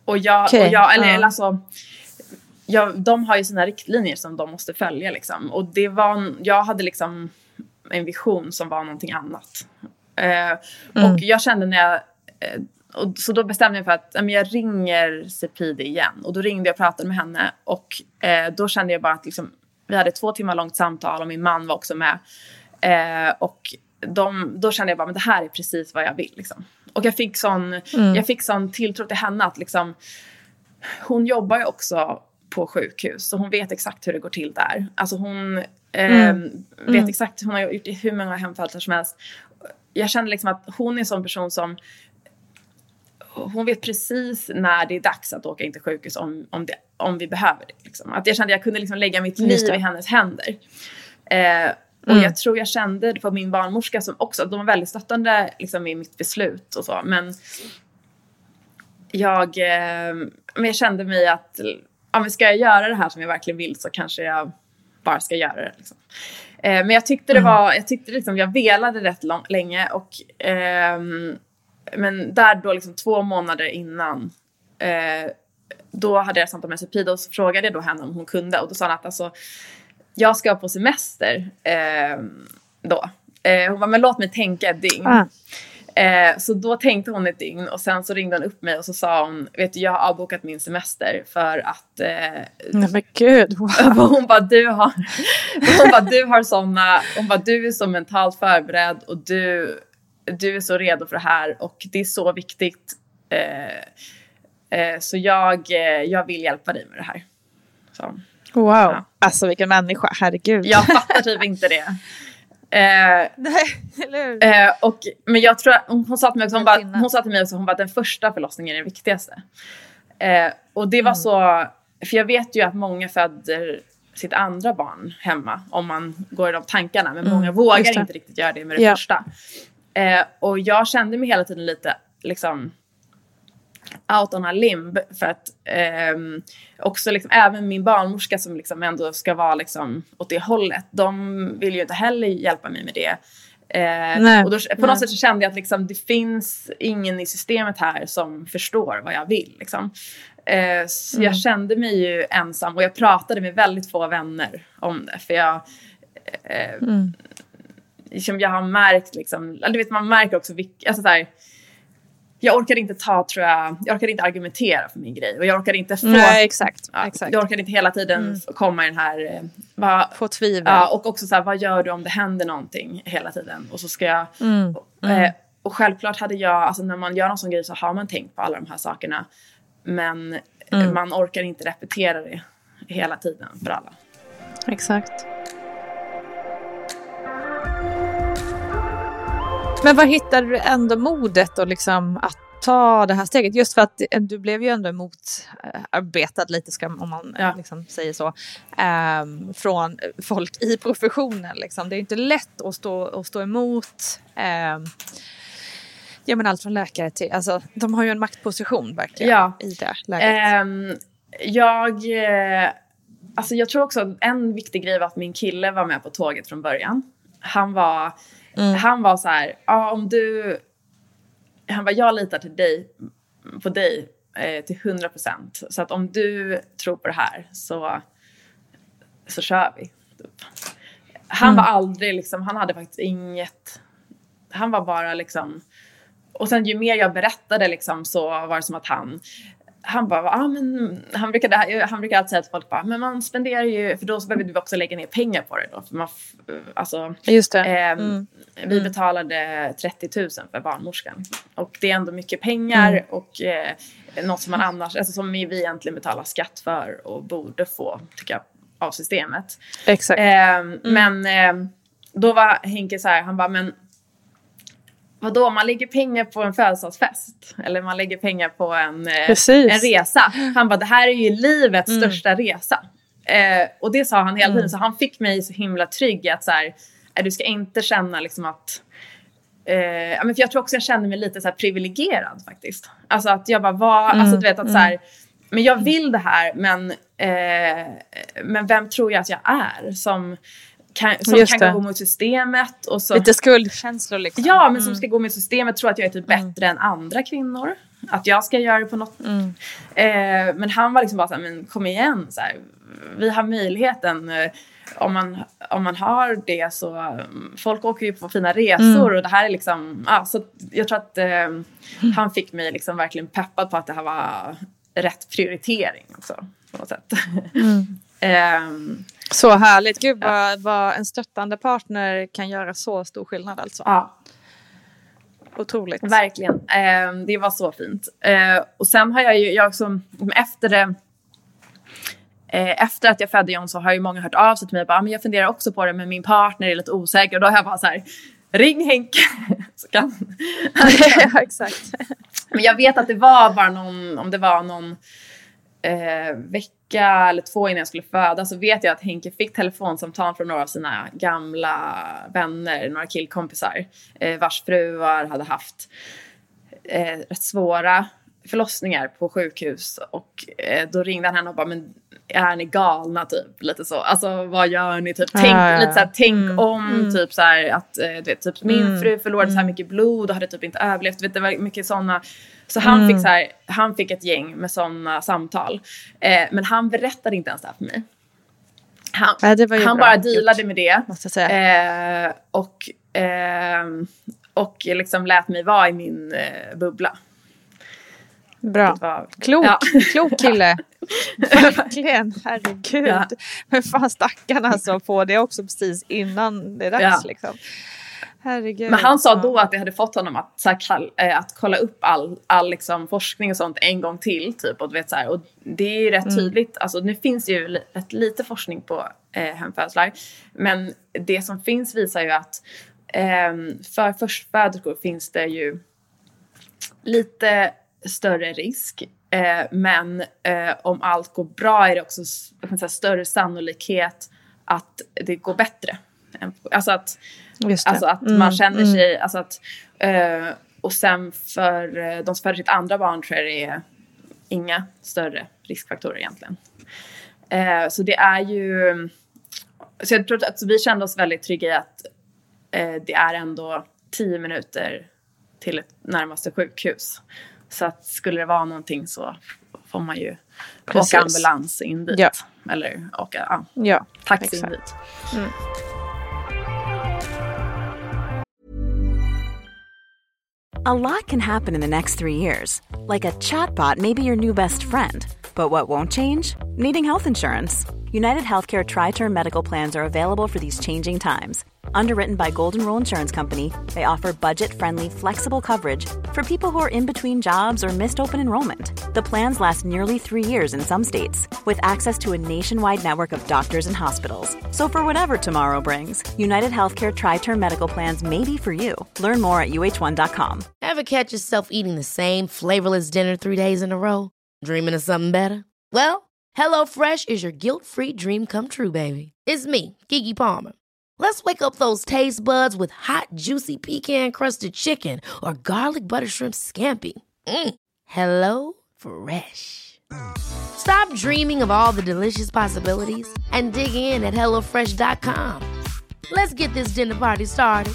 Speaker 2: De har ju sina riktlinjer som de måste följa liksom. Och jag hade liksom en vision som var någonting annat. Och jag kände när jag så då bestämde jag för att jag ringer Sepide igen. Och då ringde jag och pratade med henne. Och då kände jag bara att liksom, vi hade 2 timmar långt samtal. Och min man var också med. Och då kände jag bara, men det här är precis vad jag vill. Liksom. Och jag fick sån tilltro till henne. Att liksom, hon jobbar ju också på sjukhus. Så hon vet exakt hur det går till där. Alltså hon vet exakt. Hon har gjort hur många hemfödslar som helst. Jag kände liksom att hon är en sån person som... Hon vet precis när det är dags att åka in till sjukhus om vi behöver det. Liksom. Att jag kände att jag kunde liksom lägga mitt liv i hennes händer. Och jag tror jag kände det på min barnmorska som också, de var väldigt stöttande liksom, i mitt beslut och så. Men jag kände mig att om vi ska göra det här som jag verkligen vill, så kanske jag bara ska göra det. Liksom. Men jag tyckte jag velade rätt länge och... Men där då liksom 2 månader innan då hade jag samtal med Sepide och så frågade jag då henne om hon kunde. Och då sa hon att alltså, jag ska på semester då. Hon bara, men låt mig tänka ett dygn. Så då tänkte hon ett dygn och sen så ringde hon upp mig och så sa hon, vet du, jag har avbokat min semester för att
Speaker 1: nej men gud, wow.
Speaker 2: hon bara, du har såna, hon bara, du är så mentalt förberedd och du är så redo för det här och det är så viktigt, så jag vill hjälpa dig med det här. Så,
Speaker 1: wow,
Speaker 2: ja.
Speaker 1: Alltså vilken människa, herregud.
Speaker 2: Jag fattar typ inte det. Men jag tror hon sa till mig också, hon bara, den första förlossningen är den viktigaste. Och det var så, för jag vet ju att många föder sitt andra barn hemma om man går i de tankarna, men många vågar inte riktigt göra det med det första. Och jag kände mig hela tiden lite liksom out on a limb för att också liksom, även min barnmorska som liksom ändå ska vara liksom åt det hållet, de vill ju inte heller hjälpa mig med det. Och då, på något sätt så kände jag att liksom, det finns ingen i systemet här som förstår vad jag vill liksom. Så jag kände mig ju ensam och jag pratade med väldigt få vänner om det, för jag liksom, jag har märkt liksom, du vet, man märker också alltså så här, jag orkar inte argumentera för min grej och jag orkar inte få,
Speaker 1: exakt.
Speaker 2: Jag orkar inte hela tiden komma i den här
Speaker 1: få tvivel.
Speaker 2: Ja, och också så här, vad gör du om det händer någonting hela tiden, och så ska jag och självklart hade jag, alltså när man gör någon sån grej så har man tänkt på alla de här sakerna, men man orkar inte repetera det hela tiden för alla.
Speaker 1: Exakt. Men vad hittade du ändå modet och liksom att ta det här steget? Just för att du blev ju ändå motarbetad lite, om man liksom säger så, från folk i professionen. Liksom. Det är inte lätt att stå emot. Ja, men allt från läkare till, alltså, de har ju en maktposition verkligen i det läget.
Speaker 2: Jag tror också att en viktig grej var att min kille var med på tåget från början. Han var så här, han var, jag litar på dig till 100%. Så att om du tror på det här så kör vi. Han var aldrig liksom, han hade faktiskt inget, han var bara liksom, och sen ju mer jag berättade liksom, så var det som att han bara, men han brukar alltid säga till folk bara, men man spenderar ju, för då så behöver du också lägga ner pengar på det då, för man, alltså,
Speaker 1: just det.
Speaker 2: Vi betalade 30 000 för barnmorskan, och det är ändå mycket pengar och något som man annars, alltså som vi egentligen betalar skatt för och borde få, tycker jag, av systemet.
Speaker 1: Exakt.
Speaker 2: Men då var Henke så här, han bara, men vadå, man lägger pengar på en födelsedagsfest eller man lägger pengar på en resa. Han bara, det här är ju livets största resa. Och det sa han hela tiden, så han fick mig så himla trygg att så här, du ska inte känna liksom att men för jag tror också jag kände mig lite så här privilegierad faktiskt. Alltså att jag bara alltså du vet att så här, men jag vill det här, men vem tror jag att jag är som kan gå mot systemet och så,
Speaker 1: lite skuldkänslor liksom.
Speaker 2: Ja, men som ska gå mot systemet, tror att jag är typ bättre än andra kvinnor, att jag ska göra det på något men han var liksom bara så här, men kom igen så här, vi har möjligheten, om man har det, så folk åker ju på fina resor och det här är liksom, så jag tror att han fick mig liksom verkligen peppad på att det här var rätt prioritering också på något sätt.
Speaker 1: Så härligt. Gud, vad en stöttande partner kan göra så stor skillnad alltså.
Speaker 2: Ja.
Speaker 1: Otroligt.
Speaker 2: Verkligen. Det var så fint. Och sen har jag också, efter att jag födde John, så har ju många hört av sig till mig och bara, men jag funderar också på det, men min partner är lite osäker, och då har jag bara så här, ring Henke. Så kan
Speaker 1: ja, exakt.
Speaker 2: Men jag vet att det var bara någon vecka eller 2 innan jag skulle föda, så vet jag att Henke fick telefonsamtal från några av sina gamla vänner, några killkompisar vars fruar hade haft rätt svåra förlossningar på sjukhus, och då ringde han henne och bara, men är ni galna typ, lite så, alltså vad gör ni typ, lite så här, tänk om typ så här, att du vet, typ min fru förlorade så här mycket blod och hade typ inte överlevt, vet, det var mycket såna. Så han fick så här, han fick ett gäng med såna samtal, men han berättade inte ens det här för mig. Han bara dealade med det.
Speaker 1: Måste jag säga.
Speaker 2: Och liksom lät mig vara i min bubbla.
Speaker 1: Bra. Klok kille. Verkligen, herregud. Ja. Men fan stackarna alltså på det också precis innan det är dags liksom. Herregud.
Speaker 2: Men han sa då att det hade fått honom att kolla upp all liksom forskning och sånt en gång till typ, och, vet, så här, och det är ju rätt tydligt, alltså nu finns ju rätt lite forskning på hemfödslar, men det som finns visar ju att för förstföderskor finns det ju lite större risk, men om allt går bra är det också större sannolikhet att det går bättre. Alltså att man känner sig, alltså att, och sen för de som föder sitt andra barn tror jag det är inga större riskfaktorer egentligen. Så det är ju, så jag tror att vi kände oss väldigt trygga i att det är ändå 10 minuter till ett närmaste sjukhus. Så att skulle det vara någonting så får man ju åka ambulans in dit. Ja. Eller åka taxi in dit. Mm.
Speaker 8: A lot can happen in the next 3 years. Like a chatbot may be your new best friend. But what won't change? Needing health insurance. United Healthcare Tri-Term Medical Plans are available for these changing times. Underwritten by Golden Rule Insurance Company, they offer budget-friendly, flexible coverage for people who are in between jobs or missed open enrollment. The plans last nearly 3 years in some states, with access to a nationwide network of doctors and hospitals. So for whatever tomorrow brings, United Healthcare Tri-Term Medical Plans may be for you. Learn more at uh1.com.
Speaker 6: Ever catch yourself eating the same flavorless dinner 3 days in a row? Dreaming of something better? Well, HelloFresh is your guilt-free dream come true, baby. It's me, Keke Palmer. Let's wake up those taste buds with hot, juicy pecan-crusted chicken or garlic butter shrimp scampi. Hello Fresh. Stop dreaming of all the delicious possibilities and dig in at HelloFresh.com. Let's get this dinner party started.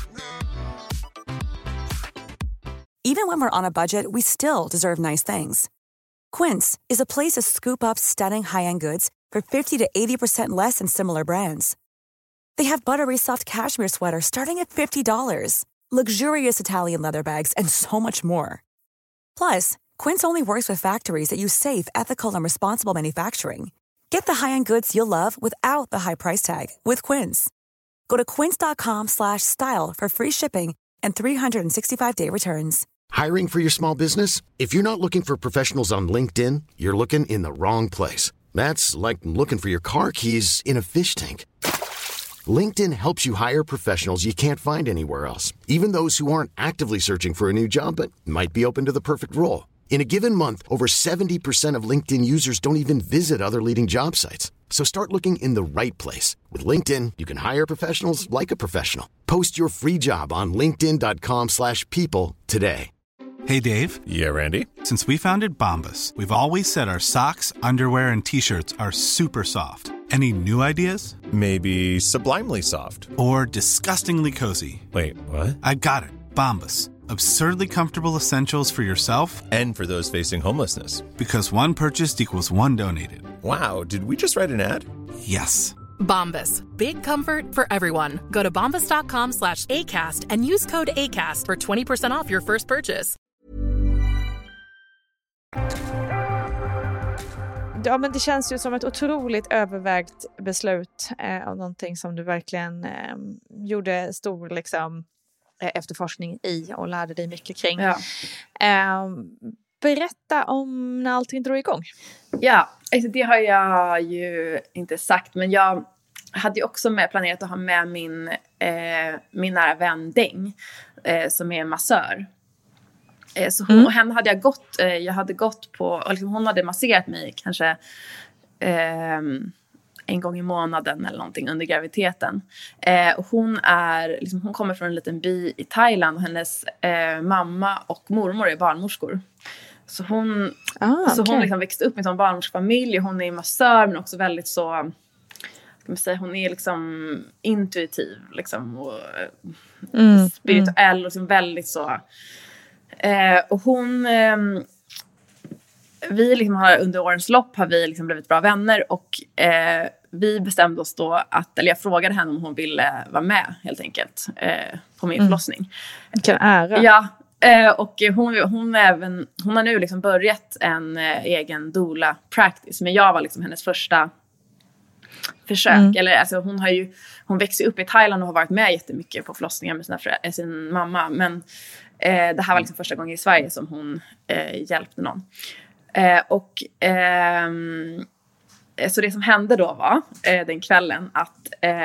Speaker 9: Even when we're on a budget, we still deserve nice things. Quince is a place to scoop up stunning high-end goods for 50 to 80% less than similar brands. They have buttery soft cashmere sweaters starting at $50, luxurious Italian leather bags, and so much more. Plus, Quince only works with factories that use safe, ethical, and responsible manufacturing. Get the high-end goods you'll love without the high price tag with Quince. Go to quince.com/style for free shipping and 365-day returns.
Speaker 10: Hiring for your small business? If you're not looking for professionals on LinkedIn, you're looking in the wrong place. That's like looking for your car keys in a fish tank. LinkedIn helps you hire professionals you can't find anywhere else, even those who aren't actively searching for a new job but might be open to the perfect role. In a given month, over 70% of LinkedIn users don't even visit other leading job sites. So start looking in the right place. With LinkedIn, you can hire professionals like a professional. Post your free job on linkedin.com/people today.
Speaker 11: Hey, Dave.
Speaker 12: Yeah, Randy.
Speaker 11: Since we founded Bombas, we've always said our socks, underwear, and T-shirts are super soft. Any new ideas?
Speaker 12: Maybe sublimely soft.
Speaker 11: Or disgustingly cozy.
Speaker 12: Wait, what?
Speaker 11: I got it. Bombas. Absurdly comfortable essentials for yourself
Speaker 12: and for those facing homelessness.
Speaker 11: Because one purchased equals one donated.
Speaker 12: Wow, did we just write an ad?
Speaker 11: Yes.
Speaker 13: Bombas. Big comfort for everyone. Go to bombas.com/ACAST and use code ACAST for 20% off your first purchase.
Speaker 1: Ja, men det känns ju som ett otroligt övervägt beslut av någonting som du verkligen gjorde stor liksom, efterforskning i och lärde dig mycket kring. Ja. Berätta om när allting drog igång.
Speaker 2: Ja, alltså det har jag ju inte sagt, men jag hade ju också planerat att ha med min nära vän Deng, som är massör. Så hon, och henne hade jag hade gått på, och liksom hon hade masserat mig kanske en gång i månaden eller någonting under graviditeten. Och hon kommer från en liten by i Thailand, och hennes mamma och mormor är barnmorskor. Så hon liksom växte upp med en barnmorsfamilj, och hon är massör men också väldigt så, ska man säga, hon är liksom intuitiv liksom, och spirituell och liksom väldigt så. Och hon vi liksom har under årens lopp har vi liksom blivit bra vänner och vi bestämde oss då eller jag frågade henne om hon ville vara med helt enkelt på min förlossning.
Speaker 3: Vilken ära.
Speaker 2: Ja, och hon har nu liksom börjat en egen doula practice, men jag var liksom hennes första försök. Eller alltså hon växte upp i Thailand och har varit med jättemycket på förlossningar med sin mamma, men det här var liksom första gången i Sverige som hon hjälpte någon. Så det som hände då var den kvällen att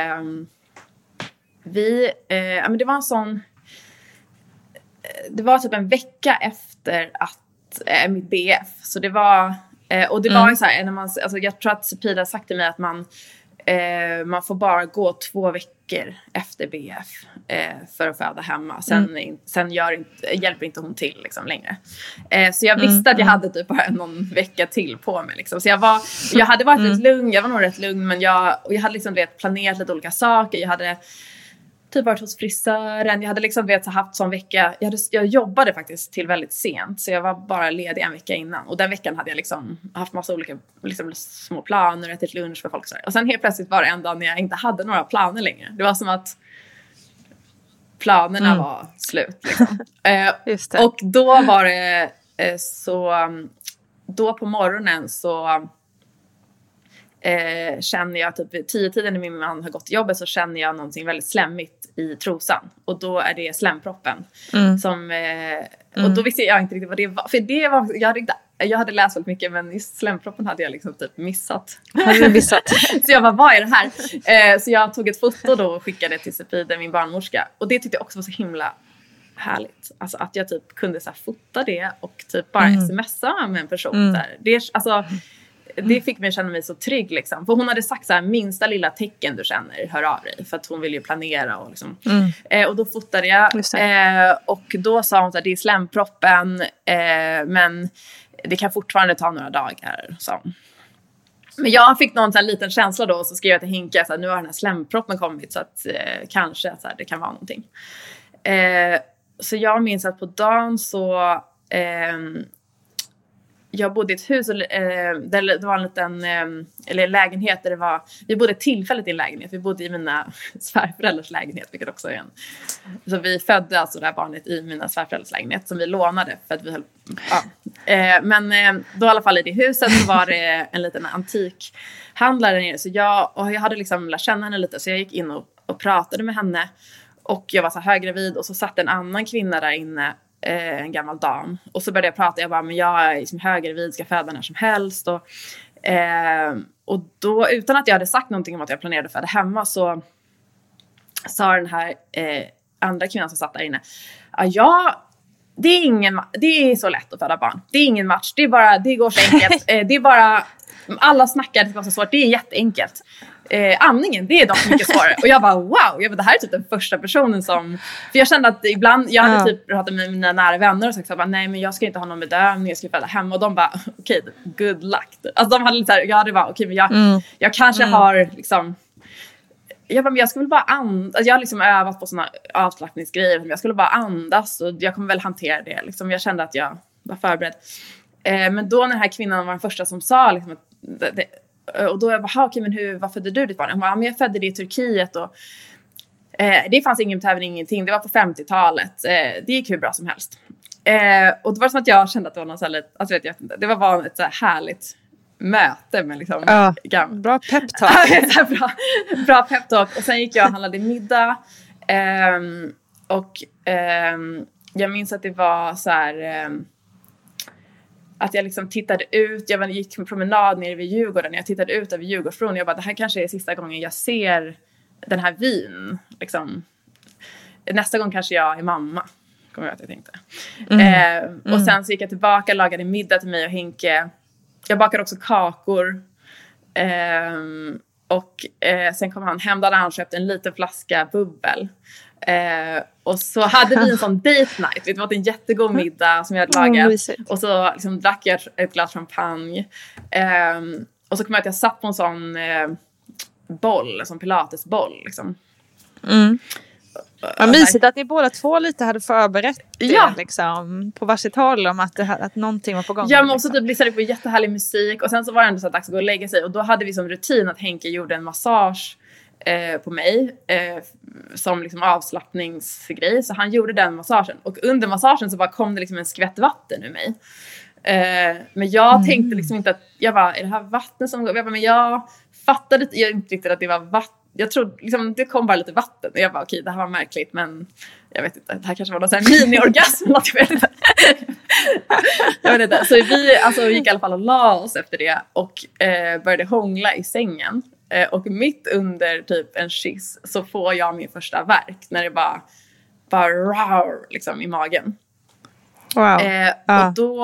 Speaker 2: men det var en sån, det var typ en vecka efter att mitt BF, så det var och det var ju så här, när man, alltså jag tror att Pida sagt till mig att man får bara gå 2 veckor efter BF för att föda hemma. Sen hjälper inte hon till liksom längre. Så jag visste att jag hade typ bara någon vecka till på mig liksom. Så jag hade varit rätt lugn. Jag var nog rätt lugn, men jag hade liksom planerat lite olika saker. Jag hade typ varit hos frisören. Jag hade liksom haft sån vecka. Jag jobbade faktiskt till väldigt sent. Så jag var bara ledig en vecka innan. Och den veckan hade jag liksom haft massa olika liksom, små planer. Ätit lunch för folk. Och sen helt plötsligt var det en dag när jag inte hade några planer längre. Det var som att planerna var slut. Liksom.
Speaker 3: Just det.
Speaker 2: Och då var det så... Då på morgonen så... känner jag typ vid 10-tiden när min man har gått till jobbet, så känner jag någonting väldigt slemmigt i trosan, och då är det slemproppen som och då visste jag inte riktigt vad det var, för det var jag hade läst väldigt mycket, men just slemproppen hade jag liksom typ missat.
Speaker 3: Hade du missat?
Speaker 2: Så jag bara, vad är det här? Så jag tog ett foto då och skickade till Sepide, min barnmorska, och det tyckte jag också var så himla härligt, alltså att jag typ kunde så här fota det och typ bara smsa med en person där. Det alltså det fick mig känna mig så trygg liksom. För hon hade sagt så här, minsta lilla tecken du känner, hör av dig. För att hon vill ju planera och liksom. Och då fotade jag. Och då sa hon så här, det är slemproppen. Men det kan fortfarande ta några dagar, sa hon. Men jag fick någon så här liten känsla då. Och så skrev jag till Hinka, så här, nu har den här slemproppen kommit. Så att kanske så här, det kan vara någonting. Så jag minns att på dagen så... jag bodde i ett hus där det var en liten eller lägenhet där det var, vi bodde tillfälligt i en lägenhet. Vi bodde i mina svärföräldrars lägenhet, vilket också är en, så vi födde alltså det här barnet i mina svärföräldrars lägenhet som vi lånade för att vi höll, men då i alla fall i det huset så var det en liten antikhandlare där nere, så jag hade liksom lärt känna henne lite, så jag gick in och pratade med henne, och jag var så höggravid, och så satt en annan kvinna där inne, en gammal dam, och så började jag prata. Jag bara, men jag är liksom höggravid, ska föda när som helst, och då, utan att jag hade sagt någonting om att jag planerade att föda hemma, så sa den här andra kvinnan som satt där inne, det är så lätt att föda barn, det är ingen match, det går så enkelt, det är bara, alla snackar, det ska vara så svårt, det är jätteenkelt. Amningen, det är dock mycket svårare. Och jag bara, wow, det här är typ den första personen som... För jag kände att ibland, jag hade typ pratat med mina nära vänner och sagt så bara, nej men jag ska inte ha någon bedömning, jag ska föda hemma. Och de bara, okej, good luck. Alltså de hade lite så här, jag hade bara, okej, men jag kanske har liksom... Jag bara, men jag skulle väl bara andas. Alltså, jag har liksom övat på såna avslappningsgrejer. Jag skulle bara andas och jag kommer väl hantera det. Liksom, jag kände att jag var förberedd. Men då när den här kvinnan var den första som sa liksom, att och då jag bara, okej, men vad födde du ditt barn? Jag bara, men jag födde det i Turkiet, och det fanns ingen tävling, ingenting. Det var på 50-talet. Det gick hur bra som helst. Och det var som att jag kände att det var någon så här, alltså vet jag inte, det var bara ett så här härligt möte med liksom
Speaker 3: bra peptalk.
Speaker 2: bra peptalk. Och sen gick jag och handlade middag. Jag minns att det var så här... att jag liksom tittade ut, jag gick med promenad nere vid Djurgården, jag tittade ut över Djurgårdsbron, och jag bara, det här kanske är sista gången jag ser den här vyn liksom. Nästa gång kanske jag är mamma, kommer jag att jag tänkte. Och sen så gick jag tillbaka, lagade middag till mig och Henke. Jag bakade också kakor, sen kom han hem, där han köpt en liten flaska bubbel. Och så hade vi en sån date night. Det var en jättegod middag som jag hade lagat. Och så liksom drack jag ett glas champagne. Och så kom jag att jag satt på en sån boll, en sån pilatesboll liksom.
Speaker 3: Vad mysigt att ni båda två lite hade förberett det, liksom, på varsitt håll om att någonting var på gång.
Speaker 2: Jag måste typ lyssna på jättehärlig musik. Och sen så var det ändå så att dags att gå och lägga sig. Och då hade vi som rutin att Henke gjorde en massage på mig som liksom avslappningsgrej. Så han gjorde den massagen. Och under massagen så bara kom det liksom en skvätt vatten ur mig. Men jag tänkte liksom inte att jag var, är det här vatten som går? Men jag fattade inte riktigt att det var vatten. Jag trodde liksom, det kom bara lite vatten. Och jag bara okej, det här var märkligt. Men jag vet inte, det här kanske var någon sån här mini-orgasm. Jag vet inte. Så vi gick i alla fall och la oss efter det. Och började hångla i sängen. Och mitt under typ en kyss så får jag min första värk. När det bara rawr, liksom i magen.
Speaker 3: Wow.
Speaker 2: Och då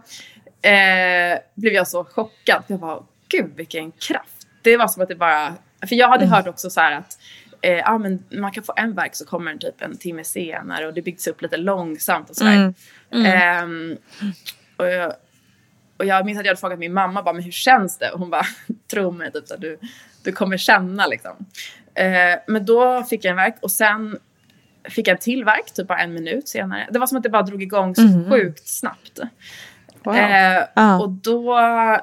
Speaker 2: blev jag så chockad. Jag bara, gud vilken kraft. Det var som att det bara... För jag hade hört också så här att men man kan få en värk så kommer den typ en timme senare. Och det byggs upp lite långsamt och sådär. Och jag minns att jag hade frågat min mamma bara, men hur känns det? Och hon bara, tro mig typ så att du kommer känna liksom. Men då fick jag en värk och sen fick jag en till värk typ bara 1 minut senare. Det var som att det bara drog igång så sjukt snabbt.
Speaker 3: Wow.
Speaker 2: Och då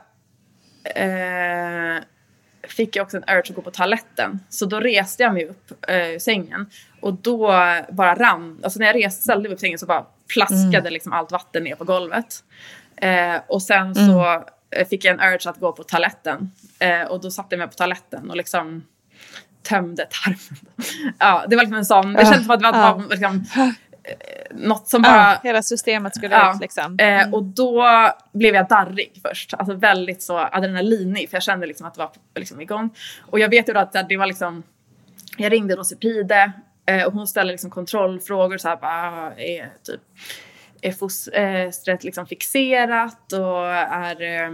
Speaker 2: fick jag också en urge att gå på toaletten. Så då reste jag mig upp ur sängen. Och då bara rann. Alltså när jag ställde mig upp sängen så bara plaskade liksom allt vatten ner på golvet. Och sen så fick jag en urge att gå på toaletten. Och då satte jag mig på toaletten och liksom tömde tarmen. Ja, det var liksom en sån. Det kändes som att det var liksom, något som bara...
Speaker 3: hela systemet skulle ut liksom.
Speaker 2: Och då blev jag darrig först. Alltså väldigt så adrenalinig. För jag kände liksom att det var liksom igång. Och jag vet ju då att det var liksom... Jag ringde då Sepide. Och hon ställde liksom kontrollfrågor. Så här bara, är fostret liksom fixerat? Och är...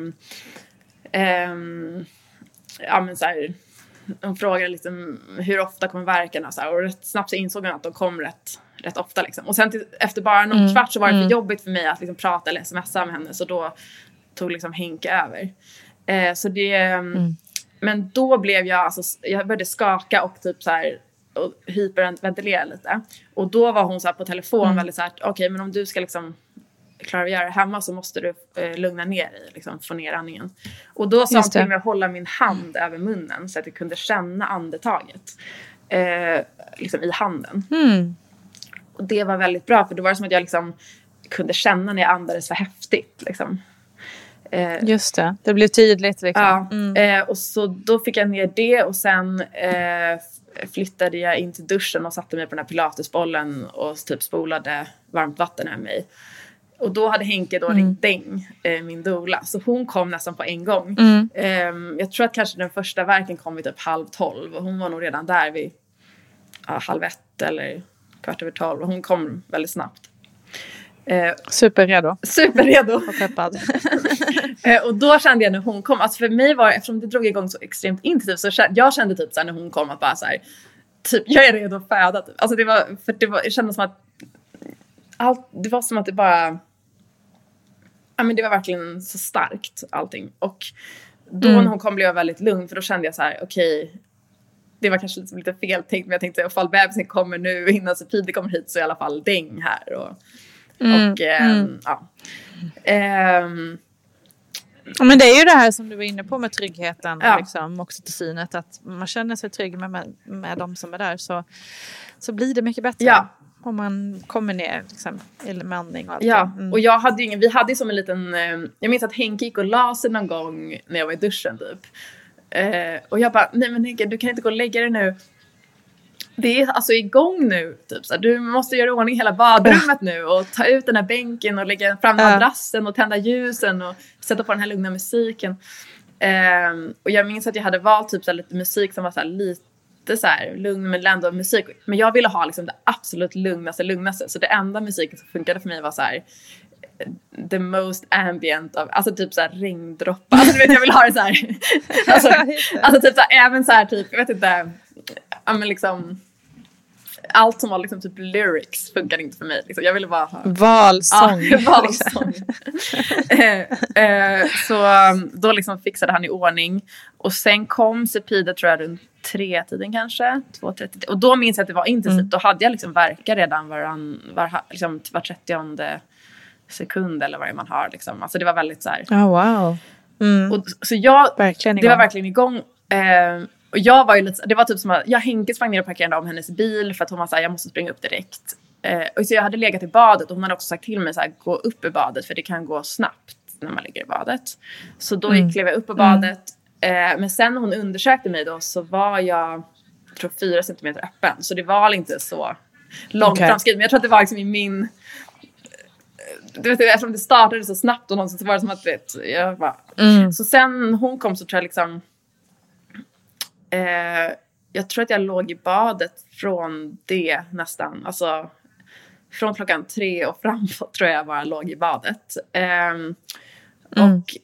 Speaker 2: ja men så här... De frågade liksom hur ofta kommer verkarna så här, och rätt snabbt så insåg jag att de kom rätt ofta liksom. Och sen efter bara någon kvart så var det för jobbigt för mig att liksom prata eller smsa med henne, så då tog liksom Henke över. Så det men då blev jag jag började skaka och typ så här och hyperventilera lite. Och då var hon så här på telefon väldigt så här, okej, men om du ska liksom klara att göra det hemma så måste du lugna ner dig, liksom få ner andningen. Och då sa hon till mig att hålla min hand över munnen så att jag kunde känna andetaget liksom i handen. Och det var väldigt bra, för då var det som att jag liksom kunde känna när jag andades för häftigt liksom.
Speaker 3: Just det blev tydligt liksom.
Speaker 2: Ja, och så då fick jag ner det och sen flyttade jag in till duschen och satte mig på den här pilatesbollen och typ spolade varmt vatten över mig. Och då hade Henke då ringt Deng, min doula. Så hon kom nästan på en gång. Jag tror att kanske den första verken kom vid typ 11:30. Och hon var nog redan där vid 12:30 eller 11:15. Och hon kom väldigt snabbt.
Speaker 3: Superredo.
Speaker 2: Och peppad. Och då kände jag när hon kom. Alltså för mig var, eftersom det drog igång så extremt intensivt. Så jag kände typ så här när hon kom att bara så här. Typ jag är redo att föda. Typ. Alltså det kändes som att det var som att det bara... Ja, men det var verkligen så starkt allting. Och då när hon kom blev jag väldigt lugn. För då kände jag så här, okej, det var kanske lite fel tänkt. Men jag tänkte, ifall bebisen kommer nu innan Sepide kommer hit så är i alla fall Deng här.
Speaker 3: Men det är ju det här som du var inne på med tryggheten. Liksom, oxytocinet. Att man känner sig trygg med de som är där. Så blir det mycket bättre. Ja. Om man kommer ner liksom, med andning och allt.
Speaker 2: Ja, och jag hade vi hade som en liten... jag minns att Henke gick och la sig någon gång när jag var i duschen typ. Och jag bara, nej men Henke, du kan inte gå och lägga dig nu. Det är alltså igång nu. Typ, så du måste göra ordning hela badrummet nu. Och ta ut den här bänken och lägga fram madrassen och tända ljusen. Och sätta på den här lugna musiken. Och jag minns att jag hade valt typ, så här, lite musik som var så här, lite så här lugn men ändå musik, men jag ville ha liksom det absolut lugnaste, så det enda musiken som funkade för mig var så här the most ambient av, alltså typ så här regndroppar, alltså du vet jag vill ha det så här alltså typ så här, även så här typ jag vet inte, ja men liksom allt som var liksom typ lyrics funkar inte för mig liksom. Jag ville bara ha
Speaker 3: valsång.
Speaker 2: Så då liksom fixade han i ordning och sen kom Sepide tror jag runt 3-tiden kanske, 2:30. Och då minns jag att det var intensivt. Då hade jag liksom verkar redan var 30:e sekund eller vad man har liksom. Alltså det var väldigt så här.
Speaker 1: Wow.
Speaker 2: Och så jag
Speaker 1: verkligen
Speaker 2: det var verkligen igång. Och jag var ju lite, det var typ som att Henke sprang ner och parkerade om hennes bil för att hon var så här, jag måste springa upp direkt. Och så jag hade legat i badet och hon hade också sagt till mig så här, gå upp i badet för det kan gå snabbt när man ligger i badet. Så då klev jag upp i badet. Men sen när hon undersökte mig då så var jag tror 4 centimeter öppen. Så det var inte så långt framskrivet. Men jag tror att det var liksom i min... Du vet, eftersom det startade så snabbt och någonstans så var det som att jag bara... Så sen hon kom så tror jag liksom... jag tror att jag låg i badet från det nästan. Alltså från klockan 3 och framåt tror jag bara låg i badet. Och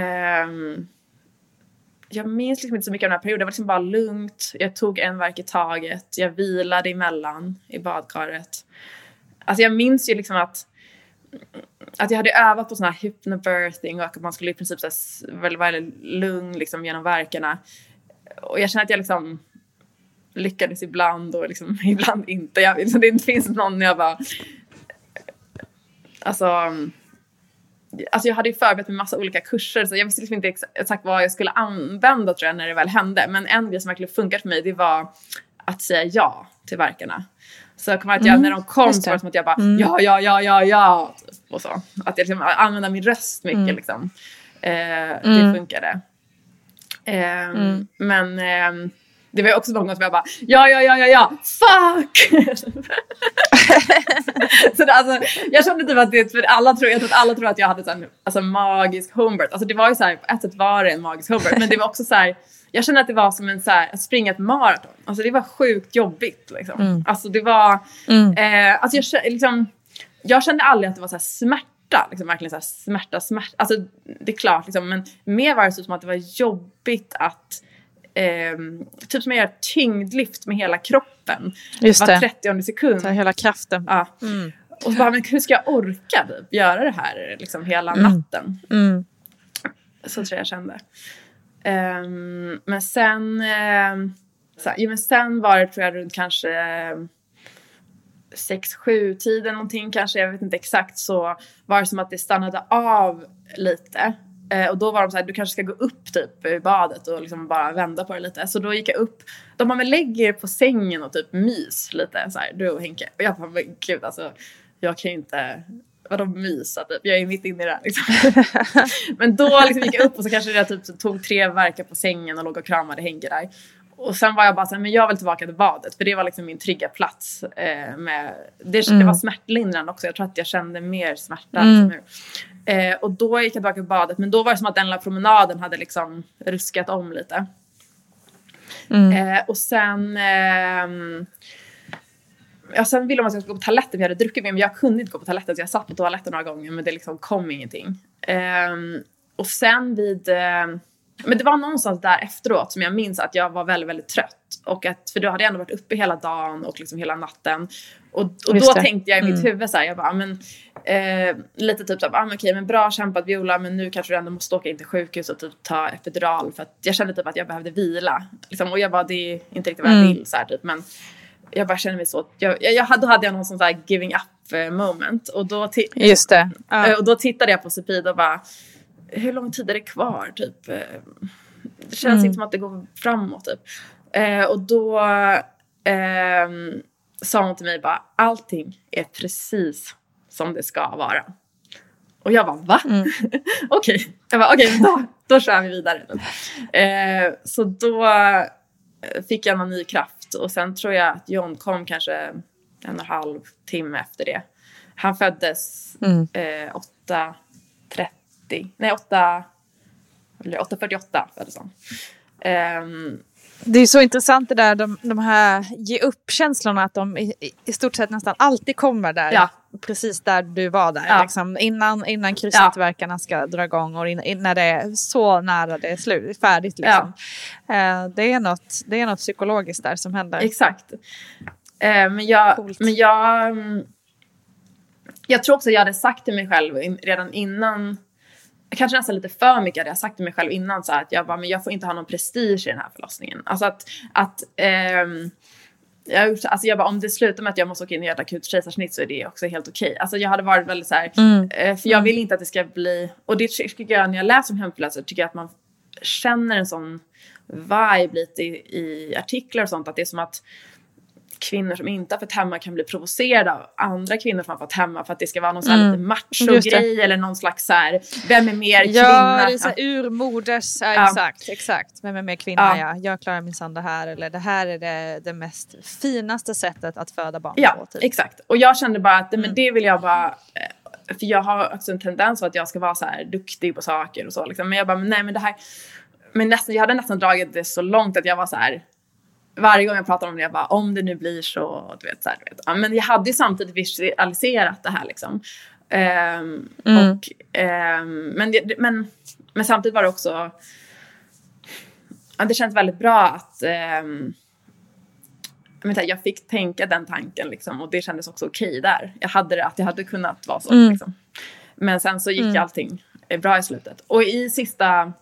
Speaker 2: jag minns liksom inte så mycket av den här perioden. Det var liksom bara lugnt. Jag tog en verk i taget. Jag vilade emellan i badkaret. Alltså jag minns ju liksom att jag hade övat på sån här hypnobirthing och att man skulle i princip så här, vara lugn liksom genom verkarna. Och jag känner att jag liksom lyckades ibland och liksom ibland inte. Det inte finns någon jag bara... Alltså jag hade ju förberett med massa olika kurser så jag visste liksom inte exakt vad jag skulle använda tror jag när det väl hände. Men en grej som verkligen funkade för mig det var att säga ja till verkarna. Så jag kommer att när de kom så var det som att jag bara ja och så. Att jag liksom använda min röst mycket liksom. Det funkade. Men det var ju också många som jag bara ja fuck. Så det, alltså, jag kände typ att det för alla tror att jag hade så här, alltså magisk homebirth. Alltså det var ju så här på ett sätt var det en magisk homebirth men det var också så här jag kände att det var som en så här att springa ett maraton. Alltså det var sjukt jobbigt liksom. Alltså det var alltså jag kände aldrig att det var så här smärta liksom verkligen så här smärta. Alltså det är klart liksom men mer var det så som att det var jobbigt att typ som jag gör tyngdlyft med hela kroppen.
Speaker 1: Just
Speaker 2: var 30:e sekund.
Speaker 1: Så hela kraften.
Speaker 2: Ja. Och så bara, men hur ska jag orka typ, göra det här liksom hela natten? Så tror jag kände. Men sen sen var det tror jag runt kanske 6-7 tiden någonting kanske, jag vet inte exakt, så var det som att det stannade av lite. Och då var de så här, du kanske ska gå upp typ i badet och liksom bara vända på det lite. Så då gick jag upp. De bara, men lägger på sängen och typ mys lite så här, du och Henke. Och jag bara, men gud alltså, jag kan ju inte, vadå mysa typ? Jag är mitt inne i det här liksom. Men då liksom gick jag upp och så kanske jag typ tog 3 verkar på sängen och låg och kramade Henke där. Och sen var jag bara så här, men jag vill tillbaka till badet. För det var liksom min trygga plats. Det var smärtlindrande också. Jag tror att jag kände mer smärta liksom nu. Och då gick jag tillbaka till badet. Men då var det som att den lilla promenaden hade liksom ruskat om lite. Och sen... sen ville man att jag skulle gå på toaletten. Jag hade druckit mer, men jag kunde inte gå på toaletten. Så jag satt på toaletten några gånger. Men det liksom kom ingenting. Och sen men det var någonstans där efteråt som jag minns att jag var väldigt, väldigt trött. Och för då hade jag ändå varit uppe hela dagen och liksom hela natten. Och då tänkte jag i mitt huvud så här, jag bara, men lite typ så här, okej, men bra kämpat Viola, men nu kanske du ändå måste åka in till sjukhus och typ ta epidural. För att jag kände typ att jag behövde vila. Liksom, och jag bara, det är inte riktigt vad jag vill så här, typ. Men jag bara kände mig så, då hade jag någon sån här giving up moment. Och då
Speaker 1: just det.
Speaker 2: Och då tittade jag på Supid och bara, hur lång tid är det kvar typ? Det känns inte som att det går framåt typ. Och då sa hon till mig bara, allting är precis som det ska vara. Och jag bara, va? Okej. Jag bara, okej, då kör vi vidare. Så då fick jag någon ny kraft. Och sen tror jag att John kom kanske 1,5 timme efter det. Han föddes 8:48 föddes han.
Speaker 1: Det är så intressant det där, de här ge upp-känslorna, att de i stort sett nästan alltid kommer där.
Speaker 2: Ja.
Speaker 1: Precis där du var där. Liksom, innan kryssningsverkarna ska dra igång och när det är så nära det är färdigt. Liksom. Det är något psykologiskt där som händer.
Speaker 2: Exakt. Jag tror också att jag hade sagt till mig själv redan innan kanske nästan lite för mycket hade jag sagt till mig själv innan, så här, att jag bara, men jag får inte ha någon prestige i den här förlossningen. Alltså jag bara, om det slutar med att jag måste åka in i ett akut kejsarsnitt så är det också helt okej. Alltså jag hade varit väldigt så här, för jag vill inte att det ska bli, och det tycker jag när jag läser om hemförlösare, tycker jag att man känner en sån vibe lite i artiklar och sånt, att det är som att kvinnor som inte har fått hemma kan bli provocerade av andra kvinnor som har fått hemma, för att det ska vara någon sån här lite macho-grej eller någon slags så här, vem är mer kvinna?
Speaker 3: Ja, det är så här urmoders, exakt. Vem är mer kvinna, jag klarar minsann det här, eller det här är det mest finaste sättet att föda barn på. Typ.
Speaker 2: Exakt. Och jag kände bara att men det vill jag bara, för jag har också en tendens för att jag ska vara så här duktig på saker och så liksom. Men jag bara, nej men det här, jag hade nästan dragit det så långt att jag var så här, varje gång jag pratar om det, jag bara, om det nu blir så, du vet. Ja, men jag hade ju samtidigt visualiserat det här liksom. Men samtidigt var det också, det känns väldigt bra att jag fick tänka den tanken liksom, och det kändes också okej där. Jag hade kunnat vara så liksom. Men sen så gick allting bra i slutet. Och i sista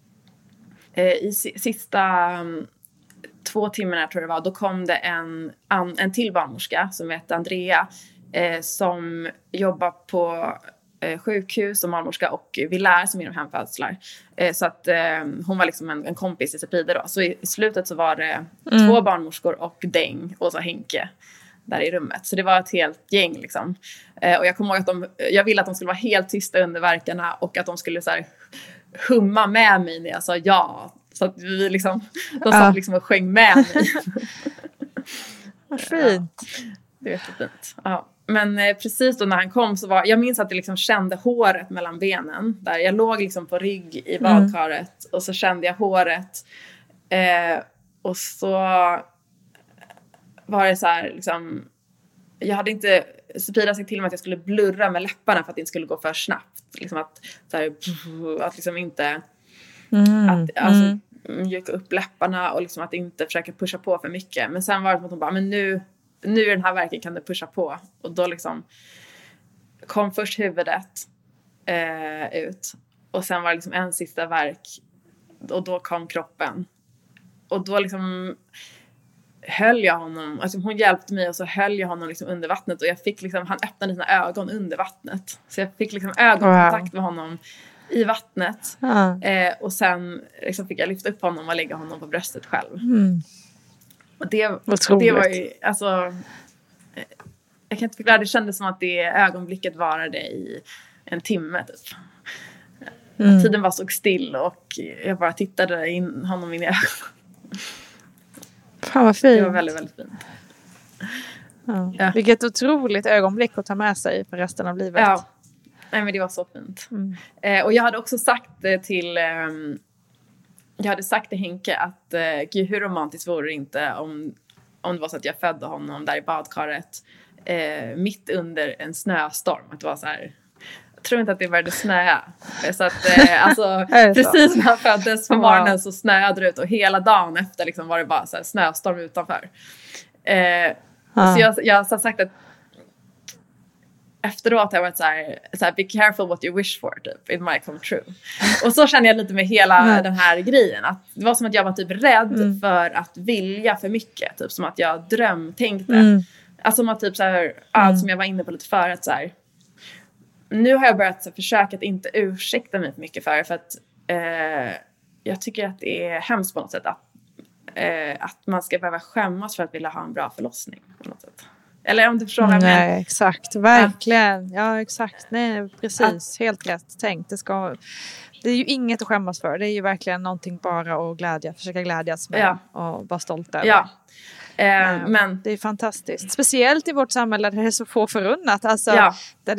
Speaker 2: 2 timmar tror jag det var, då kom det en till barnmorska som heter Andrea, som jobbar på sjukhus som barnmorska och vi lär som inom hemfödslar. Så att hon var liksom en kompis i Sepide då. Så i slutet så var det 2 barnmorskor och Deng och så Henke där i rummet. Så det var ett helt gäng liksom. Och jag kommer ihåg att jag ville att de skulle vara helt tysta under verkarna och att de skulle så här humma med mig när jag sa ja. Så att vi liksom, de satt liksom och sjöng med mig.
Speaker 3: Vad fint.
Speaker 2: Det är jättefint. Ja. Men precis då när han kom så jag minns att jag liksom kände håret mellan benen. Där jag låg liksom på rygg i badkaret och så kände jag håret. Och så var det så här liksom, jag hade inte, Sepida sagt till mig att jag skulle blurra med läpparna för att det inte skulle gå för snabbt. Liksom att liksom inte mjuka upp läpparna och liksom att inte försöka pusha på för mycket. Men sen var det som att hon bara, men nu i den här verken kan du pusha på. Och då liksom kom först huvudet ut. Och sen var det liksom en sista verk. Och då kom kroppen. Och då liksom höll jag honom. Alltså hon hjälpte mig och så höll jag honom liksom under vattnet. Och jag fick liksom, han öppnade sina ögon under vattnet. Så jag fick liksom ögonkontakt med honom i vattnet. Och sen liksom fick jag lyfta upp honom och lägga honom på bröstet själv. Och det var ju, alltså, jag kan inte förklara, det kändes som att det ögonblicket varade i 1 timme typ. Tiden var så still och jag bara tittade in honom in i ögonen.
Speaker 3: Fan vad fint.
Speaker 2: Det var väldigt, väldigt fint.
Speaker 3: Ja. Vilket otroligt ögonblick att ta med sig för resten av livet.
Speaker 2: Ja, nej, men det var så fint. Och jag hade också sagt till Henke att gud, hur romantiskt vore det inte om det var så att jag födde honom där i badkaret mitt under en snöstorm. Att det var så här, jag tror inte att det började snöa. Så att alltså, precis när han föddes på morgonen så snöade det ut. Och hela dagen efter liksom var det bara så här snöstorm utanför. Så jag har sagt att efteråt har jag varit så här, be careful what you wish for, typ. It might come true. Och så känner jag lite med hela den här grejen. Att det var som att jag var typ rädd för att vilja för mycket. Typ som att jag drömtänkte. Alltså som att typ så här, allt som jag var inne på lite förut så här. Nu har jag börjat försöka att inte ursäkta mig för mycket för att jag tycker att det är hemskt på något sätt att man ska behöva skämmas för att vilja ha en bra förlossning på något sätt. Eller om du förstår vad jag menar.
Speaker 3: Nej, exakt. Verkligen. Ja, exakt. Nej, precis. Helt rätt tänkt. Det är ju inget att skämmas för. Det är ju verkligen någonting bara att försöka glädjas med och vara stolt över.
Speaker 2: Ja.
Speaker 3: Men det är fantastiskt. Speciellt i vårt samhälle där det är så få förunnat. Alltså, där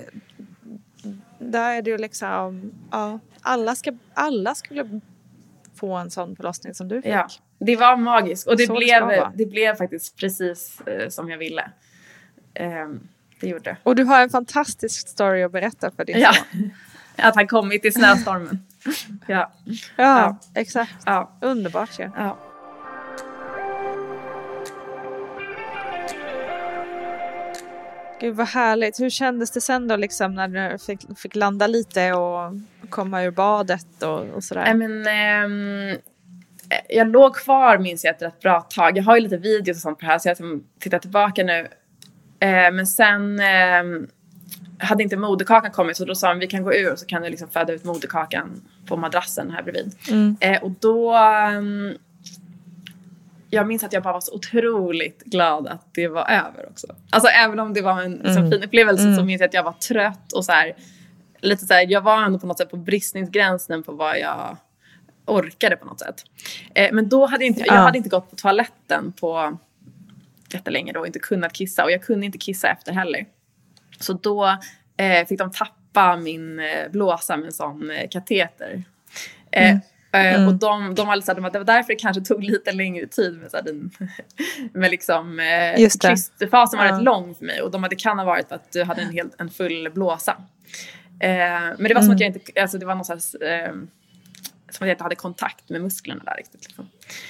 Speaker 3: är det ju liksom alla skulle få en sån förlossning som du fick. Ja.
Speaker 2: Det var magiskt. Och det blev faktiskt precis som jag ville. Det gjorde det.
Speaker 3: Och du har en fantastisk story att berätta för din son.
Speaker 2: Att han kommit i snöstormen.
Speaker 3: Ja, exakt. Ja. Underbart.
Speaker 2: Ja.
Speaker 3: Gud vad härligt. Hur kändes det sen då liksom när du fick landa lite och komma ur badet och sådär?
Speaker 2: Jag låg kvar minns jag ett rätt bra tag. Jag har ju lite videos och sånt på det här så jag tittar tillbaka nu. Men sen hade inte moderkakan kommit så då sa de vi kan gå ur och så kan du liksom föda ut moderkakan på madrassen här bredvid. Och då jag minns att jag bara var så otroligt glad att det var över också. Alltså även om det var en så fin upplevelse så minns jag att jag var trött och så här, lite så här, jag var ändå på något sätt på bristningsgränsen på vad jag orkade på något sätt. Men då hade jag hade inte gått på toaletten på jättelänge då och inte kunnat kissa och jag kunde inte kissa efter heller. Så då fick de tappa min blåsa med en sån kateter. Och de var lite såhär, det var därför det kanske tog lite längre tid med, såhär, med liksom klisterfasen var rätt lång för mig och det kan ha varit att du hade en full blåsa. Men det var som att jag inte, alltså det var någon slags, som att jag inte hade kontakt med musklerna där riktigt liksom.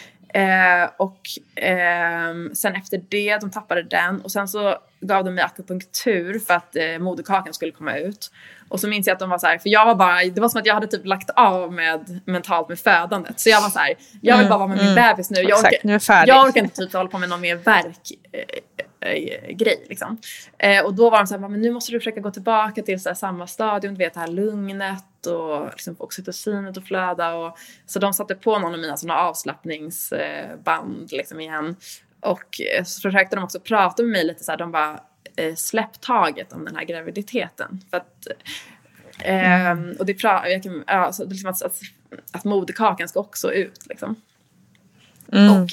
Speaker 2: Sen efter det, de tappade den och sen så gav de mig akupunktur för att moderkakan skulle komma ut. Och så minns jag att de var så här, för jag var bara, det var som att jag hade typ lagt av mentalt med födandet. Så jag var så här, jag vill bara vara med min bebis nu. Jag orkar inte typ hålla på med någon mer grej liksom. Och då var de så här, men nu måste du försöka gå tillbaka till så här, samma stadium, du vet det här lugnet och liksom oxytocinet och flöda och så de satte på någon av mina såna avslappningsband liksom igen. Och så försökte de också prata med mig lite så här, de bara släpp taget om den här graviditeten för att och det så liksom att moderkakan ska också ut liksom. Och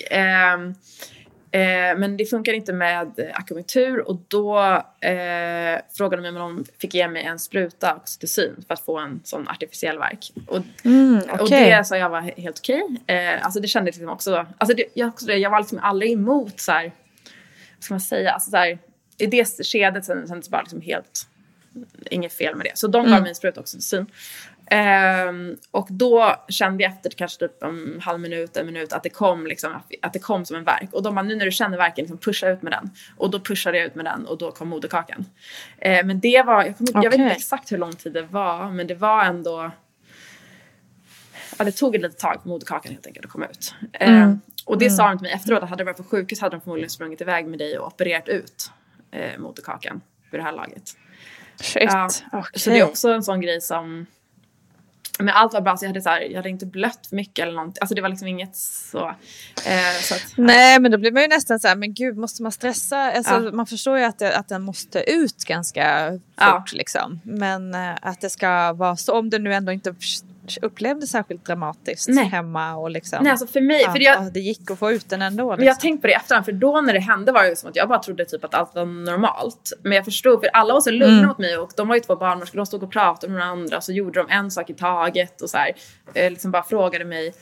Speaker 2: men det funkar inte med akupunktur och då frågade de mig om de fick ge mig en spruta oxytocin för att få en sån artificiell värk. Och det sa jag var helt okej. Alltså det kändes liksom också, alltså jag var liksom aldrig emot så här, vad ska man säga, alltså så här, i det skedet sen det bara liksom helt inget fel med det. Så de gav mig en spruta oxytocin. Och då kände jag efter kanske typ en minut att det kom liksom, att det kom som en värk och de bara, nu när du känner värken liksom pusha ut med den och då pushade jag ut med den och då kom moderkakan. Men det var jag vet inte exakt hur lång tid det var men det var ändå det tog ett litet tag på moderkakan helt enkelt att komma ut. Och det sa de till mig efteråt att hade det varit på sjukhus hade de förmodligen sprungit iväg med dig och opererat ut moderkakan vid det här laget.
Speaker 3: Shit.
Speaker 2: Så det är också en sån grej som men allt var bra så jag hade inte blött för mycket eller någonting. Alltså det var liksom inget så, så att,
Speaker 3: nej men då blir man ju nästan så här, men gud måste man stressa? Alltså man förstår ju att den måste ut ganska fort liksom. Men att det ska vara så, om det nu ändå inte upplevde särskilt dramatiskt hemma och liksom.
Speaker 2: Nej, alltså för mig, för
Speaker 3: det gick att få ut den ändå. Liksom.
Speaker 2: Men jag tänkte på det efterhand, för då när det hände var det som att jag bara trodde typ att allt var normalt. Men jag förstod, för alla var så lugna mot mig och de var ju 2 barnmorskor, de stod och pratade med varandra och så gjorde de en sak i taget och så här, liksom bara frågade mig.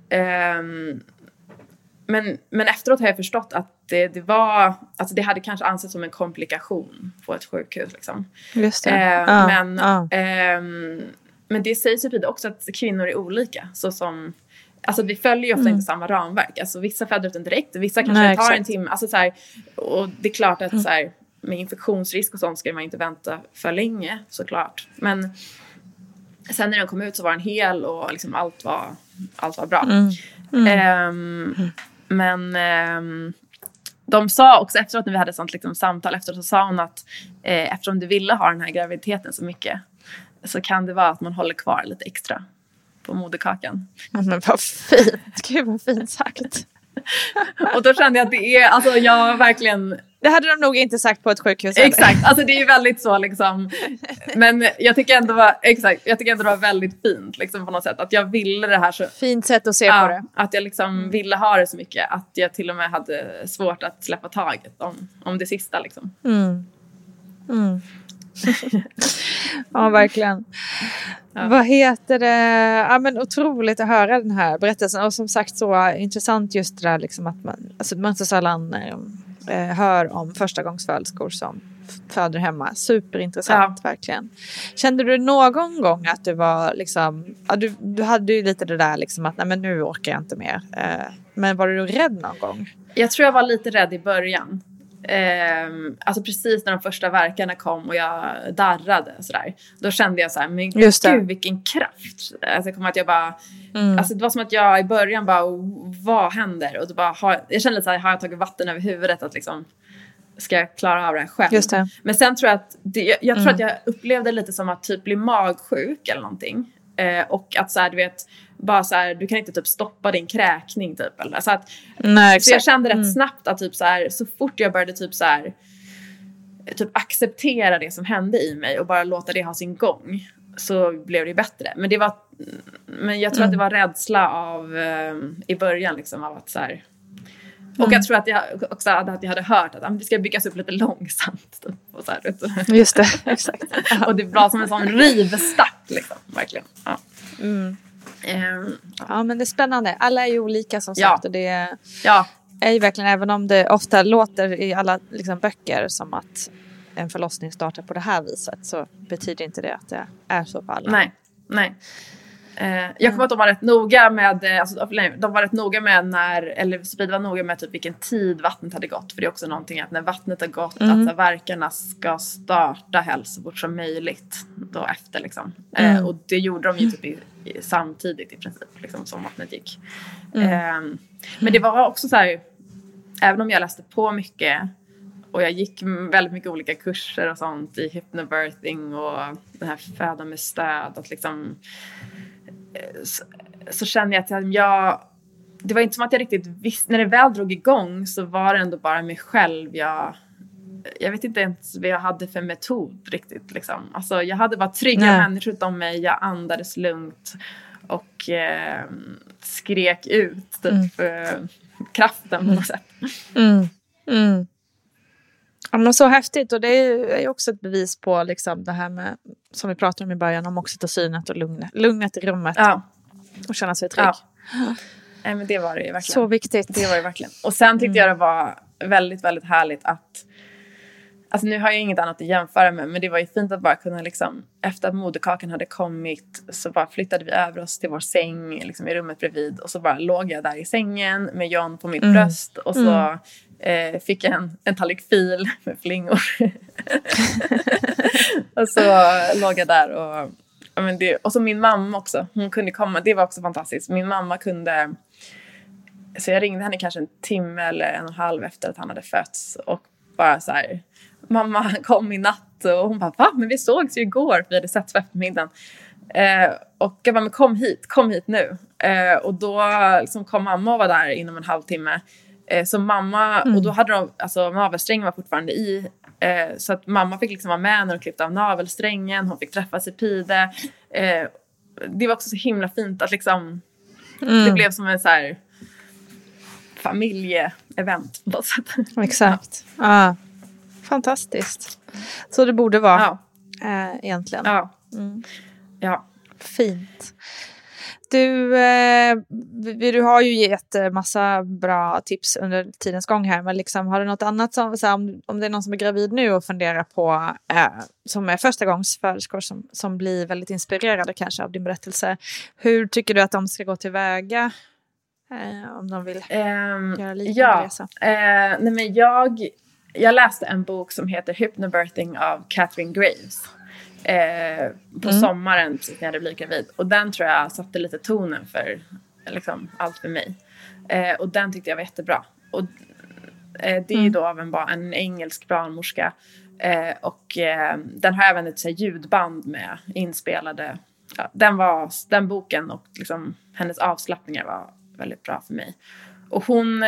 Speaker 2: Men efteråt har jag förstått att det var, alltså det hade kanske ansetts som en komplikation på ett sjukhus liksom.
Speaker 3: Just det.
Speaker 2: Men det sägs ju också att kvinnor är olika. Så som, alltså vi följer ju ofta inte samma ramverk. Alltså vissa föder ut den direkt. Vissa kanske tar en timme. Alltså så här, och det är klart att så här, med infektionsrisk och sånt ska man inte vänta för länge. Såklart. Men sen när den kom ut så var den hel. Och liksom allt var bra. Men de sa också efteråt när vi hade sånt liksom, samtal efteråt. Så sa hon att eftersom du ville ha den här graviditeten så mycket. Så kan det vara att man håller kvar lite extra på moderkakan.
Speaker 3: Men vad fint. Gud vad fint sagt.
Speaker 2: Och då kände jag att det är, alltså jag verkligen.
Speaker 3: Det hade de nog inte sagt på ett sjukhus.
Speaker 2: Exakt, alltså det är ju väldigt så liksom. Men jag tycker ändå det var väldigt fint liksom på något sätt. Att jag ville det här så.
Speaker 3: Fint sätt att se på det. Att
Speaker 2: jag liksom ville ha det så mycket. Att jag till och med hade svårt att släppa taget om det sista liksom.
Speaker 3: Ja, verkligen. Vad heter det? Ja, men otroligt att höra den här berättelsen. Och som sagt så intressant just det där liksom att man så sällan hör om förstagångsföderskor som föder hemma. Superintressant, verkligen. Kände du någon gång att du var liksom, du hade ju lite det där liksom att nej men nu orkar jag inte mer. Men var du rädd någon gång?
Speaker 2: Jag tror jag var lite rädd i början. alltså precis när de första verkarna kom och jag darrade sådär, då kände jag så här, men gud vilken kraft. Alltså kom att jag bara alltså det var som att jag i början bara, vad händer? Och då bara jag kände så här, har jag tagit vatten över huvudet att liksom ska jag klara av det här själv?
Speaker 3: Just det.
Speaker 2: Men sen tror jag att jag tror att jag upplevde lite som att typ bli magsjuk eller någonting. Och att så här, du vet, bara så här, du kan inte typ stoppa din kräkning typ eller så att så jag kände rätt snabbt att typ så här, så fort jag började typ så här typ acceptera det som hände i mig och bara låta det ha sin gång, så blev det bättre. Men jag tror att det var rädsla av i början liksom, av att så här. Och jag tror att jag också att jag hade hört att det ska byggas upp lite långsamt typ, och så här,
Speaker 3: just det, exakt.
Speaker 2: Och det var som en sån rivstart liksom, verkligen. Ja.
Speaker 3: Ja, men det är spännande. Alla är ju olika som sagt, och det är ju verkligen, även om det ofta låter i alla liksom, böcker som att en förlossning startar på det här viset, så betyder inte det att det är så för alla.
Speaker 2: Nej. Jag kommer att de var rätt noga med de var rätt noga med när, eller Speed var noga med typ vilken tid vattnet hade gått, för det är också någonting att när vattnet har gått att så, verkarna ska starta helst så fort som möjligt då efter liksom. Och det gjorde de ju typ samtidigt i princip liksom, som vattnet gick. Men det var också så här, även om jag läste på mycket och jag gick väldigt mycket olika kurser och sånt i hypnobirthing och den här föda med stöd, att liksom så kände jag att det var inte som att jag riktigt visste, när det väl drog igång så var det ändå bara mig själv. Jag vet inte ens vad jag hade för metod riktigt liksom. Alltså jag hade bara trygga människor runt om mig, jag andades lugnt och skrek ut typ kraften på något sätt.
Speaker 3: Ja, men så häftigt, och det är också ett bevis på liksom det här med, som vi pratade om i början, om oxytocinet och lugnet i rummet och känna sig trygg.
Speaker 2: Nej, men det var det ju verkligen.
Speaker 3: Så viktigt.
Speaker 2: Det var det verkligen. Och sen tyckte jag det var väldigt, väldigt härligt att, alltså nu har jag inget annat att jämföra med, men det var ju fint att bara kunna liksom, efter att moderkakan hade kommit så bara flyttade vi över oss till vår säng liksom, i rummet bredvid, och så bara låg jag där i sängen med John på mitt bröst, och så fick jag en tallrik fil med flingor. Och så låg jag där och så min mamma också, hon kunde komma, det var också fantastiskt. Min mamma kunde, så jag ringde henne kanske en timme eller 1,5 efter att han hade fötts, och bara så här, mamma kom i natt, och hon bara, va? Men vi sågs ju igår, för vi hade sett på eftermiddagen. Och jag bara, men kom hit nu. Och då liksom kom mamma och var där inom en halvtimme. Så mamma, och då hade de, alltså navelsträngen var fortfarande i, så att mamma fick liksom vara med när de klippte av navelsträngen, hon fick träffa Sepide. Det var också så himla fint att liksom det blev som en så här familjeevent på något sätt.
Speaker 3: Exakt. Ja. Fantastiskt. Så det borde vara egentligen.
Speaker 2: Ja.
Speaker 3: Fint. Du har ju gett massa bra tips under tidens gång här, men liksom, har du något annat om det är någon som är gravid nu och funderar på som är förstagångsföderskor som blir väldigt inspirerade kanske av din berättelse, hur tycker du att de ska gå tillväga om de vill göra liknande resa?
Speaker 2: Nej, men jag läste en bok som heter Hypnobirthing av Catherine Graves på sommaren precis när jag hade blivit gravid, och den tror jag satte lite tonen för liksom allt för mig, och den tyckte jag var jättebra, och det är ju då av en engelsk barnmorska, och den har även ett så här ljudband med inspelade, den boken och liksom hennes avslappningar var väldigt bra för mig, och hon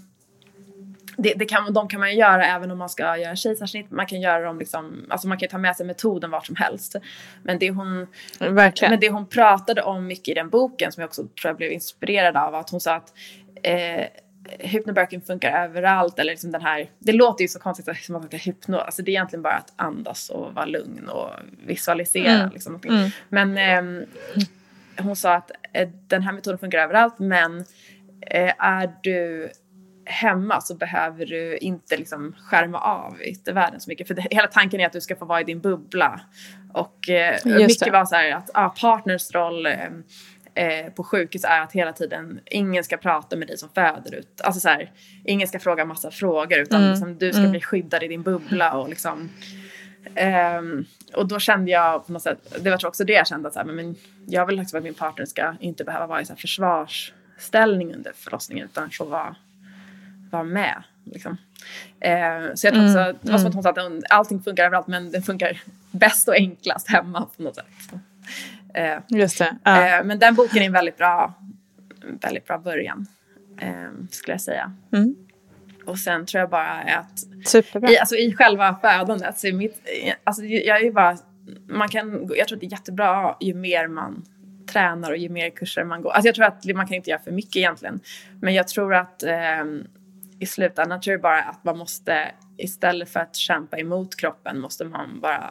Speaker 2: de kan man ju göra även om man ska göra kejsarsnitt. Man kan göra dem liksom, alltså man kan ta med sig metoden vart som helst. Men det hon pratade om mycket i den boken, som jag också tror jag blev inspirerad av, att hon sa att hypnobirthing funkar överallt, eller liksom den här, det låter ju så konstigt som att det är hypno, alltså det är egentligen bara att andas och vara lugn och visualisera liksom. Men hon sa att den här metoden funkar överallt, men är du hemma så behöver du inte liksom skärma av yttervärlden så mycket, för hela tanken är att du ska få vara i din bubbla, och mycket var så här att partners roll på sjukhus är att hela tiden ingen ska prata med dig som föder ut. Alltså så här, ingen ska fråga massa frågor utan liksom, du ska bli skyddad i din bubbla och liksom och då kände jag på något sätt, det var också det jag kände att så här, men jag vill också att min partner ska inte behöva vara i så här försvarsställning under förlossningen utan få vara med liksom. Så jag tror också det var som att hon sa att allting funkar överallt men det funkar bäst och enklast hemma på något sätt. Så.
Speaker 1: Just det.
Speaker 2: Men den boken är en väldigt bra början skulle jag säga. Och sen tror jag bara att i själva födandet så jag är bara jag tror att det är jättebra ju mer man tränar och ju mer kurser man går. Alltså jag tror att man kan inte göra för mycket egentligen. Men jag tror att i slutändan tror jag bara att man måste istället för att kämpa emot kroppen måste man bara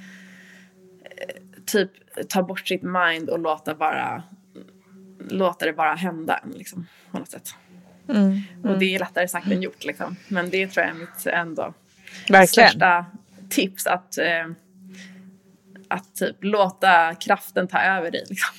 Speaker 2: typ ta bort sitt mind och låta det bara hända liksom, på något sätt. Och det är lättare sagt än gjort liksom. Men det tror jag är mitt ändå största tips att typ låta kraften ta över dig liksom.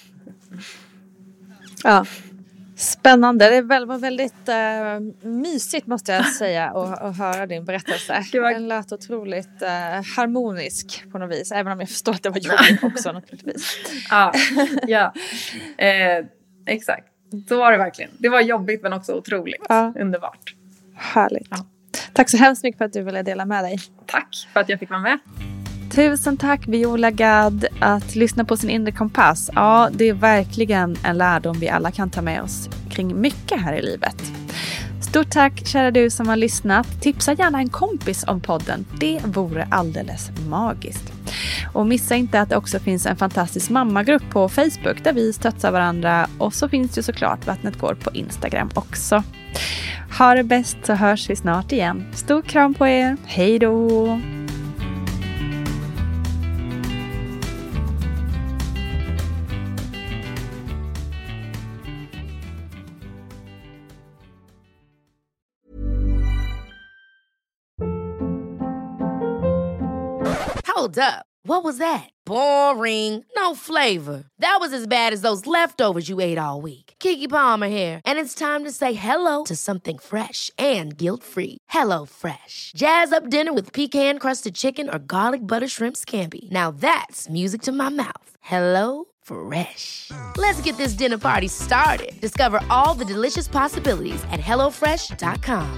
Speaker 1: Ja. Spännande. Det var väldigt mysigt måste jag säga att höra din berättelse. Den lät otroligt harmonisk på något vis. Även om jag förstår att det var jobbigt också naturligtvis.
Speaker 2: Ja. Exakt. Så var det verkligen. Det var jobbigt men också otroligt. Underbart.
Speaker 1: Härligt. Ja. Tack så hemskt mycket för att du ville dela med dig.
Speaker 2: Tack för att jag fick vara med.
Speaker 1: Tusen tack Viola Gadd. Att lyssna på sin inre kompass. Ja, det är verkligen en lärdom vi alla kan ta med oss kring mycket här i livet. Stort tack kära du som har lyssnat. Tipsa gärna en kompis om podden. Det vore alldeles magiskt. Och missa inte att det också finns en fantastisk mammagrupp på Facebook där vi stöttar varandra. Och så finns ju såklart Vattnet går på Instagram också. Ha det bäst så hörs vi snart igen. Stor kram på er. Hej då!
Speaker 6: Hold up. What was that? Boring. No flavor. That was as bad as those leftovers you ate all week. Keke Palmer here, and it's time to say hello to something fresh and guilt-free. Hello Fresh. Jazz up dinner with pecan-crusted chicken or garlic butter shrimp scampi. Now that's music to my mouth. Hello Fresh. Let's get this dinner party started. Discover all the delicious possibilities at hellofresh.com.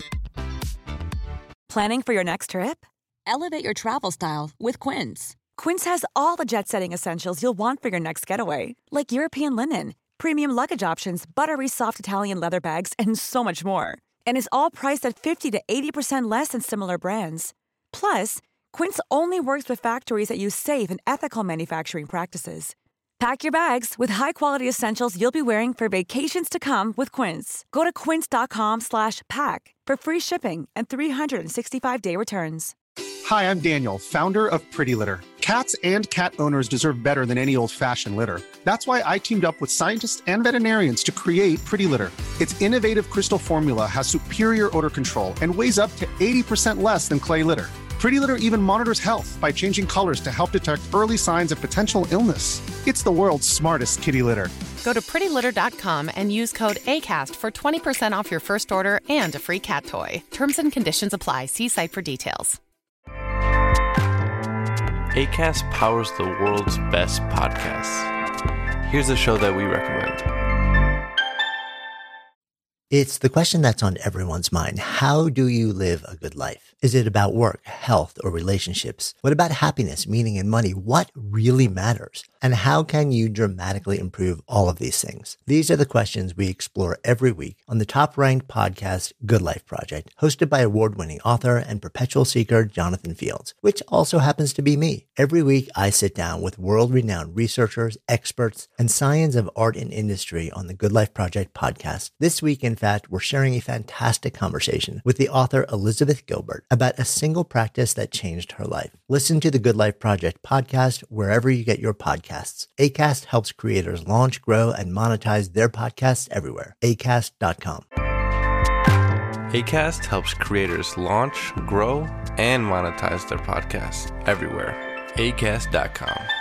Speaker 9: Planning for your next trip? Elevate your travel style with Quince. Quince has all the jet-setting essentials you'll want for your next getaway, like European linen, premium luggage options, buttery soft Italian leather bags, and so much more. And is all priced at 50 to 80% less than similar brands. Plus, Quince only works with factories that use safe and ethical manufacturing practices. Pack your bags with high-quality essentials you'll be wearing for vacations to come with Quince. Go to quince.com/pack for free shipping and 365-day returns.
Speaker 14: Hi, I'm Daniel, founder of Pretty Litter. Cats and cat owners deserve better than any old-fashioned litter. That's why I teamed up with scientists and veterinarians to create Pretty Litter. Its innovative crystal formula has superior odor control and weighs up to 80% less than clay litter. Pretty Litter even monitors health by changing colors to help detect early signs of potential illness. It's the world's smartest kitty litter.
Speaker 13: Go to prettylitter.com and use code ACAST for 20% off your first order and a free cat toy. Terms and conditions apply. See site for details.
Speaker 15: Acast powers the world's best podcasts. Here's a show that we recommend.
Speaker 16: It's the question that's on everyone's mind. How do you live a good life? Is it about work, health, or relationships? What about happiness, meaning, and money? What really matters? And how can you dramatically improve all of these things? These are the questions we explore every week on the top-ranked podcast, Good Life Project, hosted by award-winning author and perpetual seeker Jonathan Fields, which also happens to be me. Every week, I sit down with world-renowned researchers, experts, and science of art and industry on the Good Life Project podcast. This week, in fact, we're sharing a fantastic conversation with the author Elizabeth Gilbert about a single practice that changed her life. Listen to the Good Life Project podcast wherever you get your podcasts. Acast helps creators launch, grow, and monetize their podcasts everywhere. Acast.com.
Speaker 15: Acast helps creators launch, grow, and monetize their podcasts everywhere. Acast.com.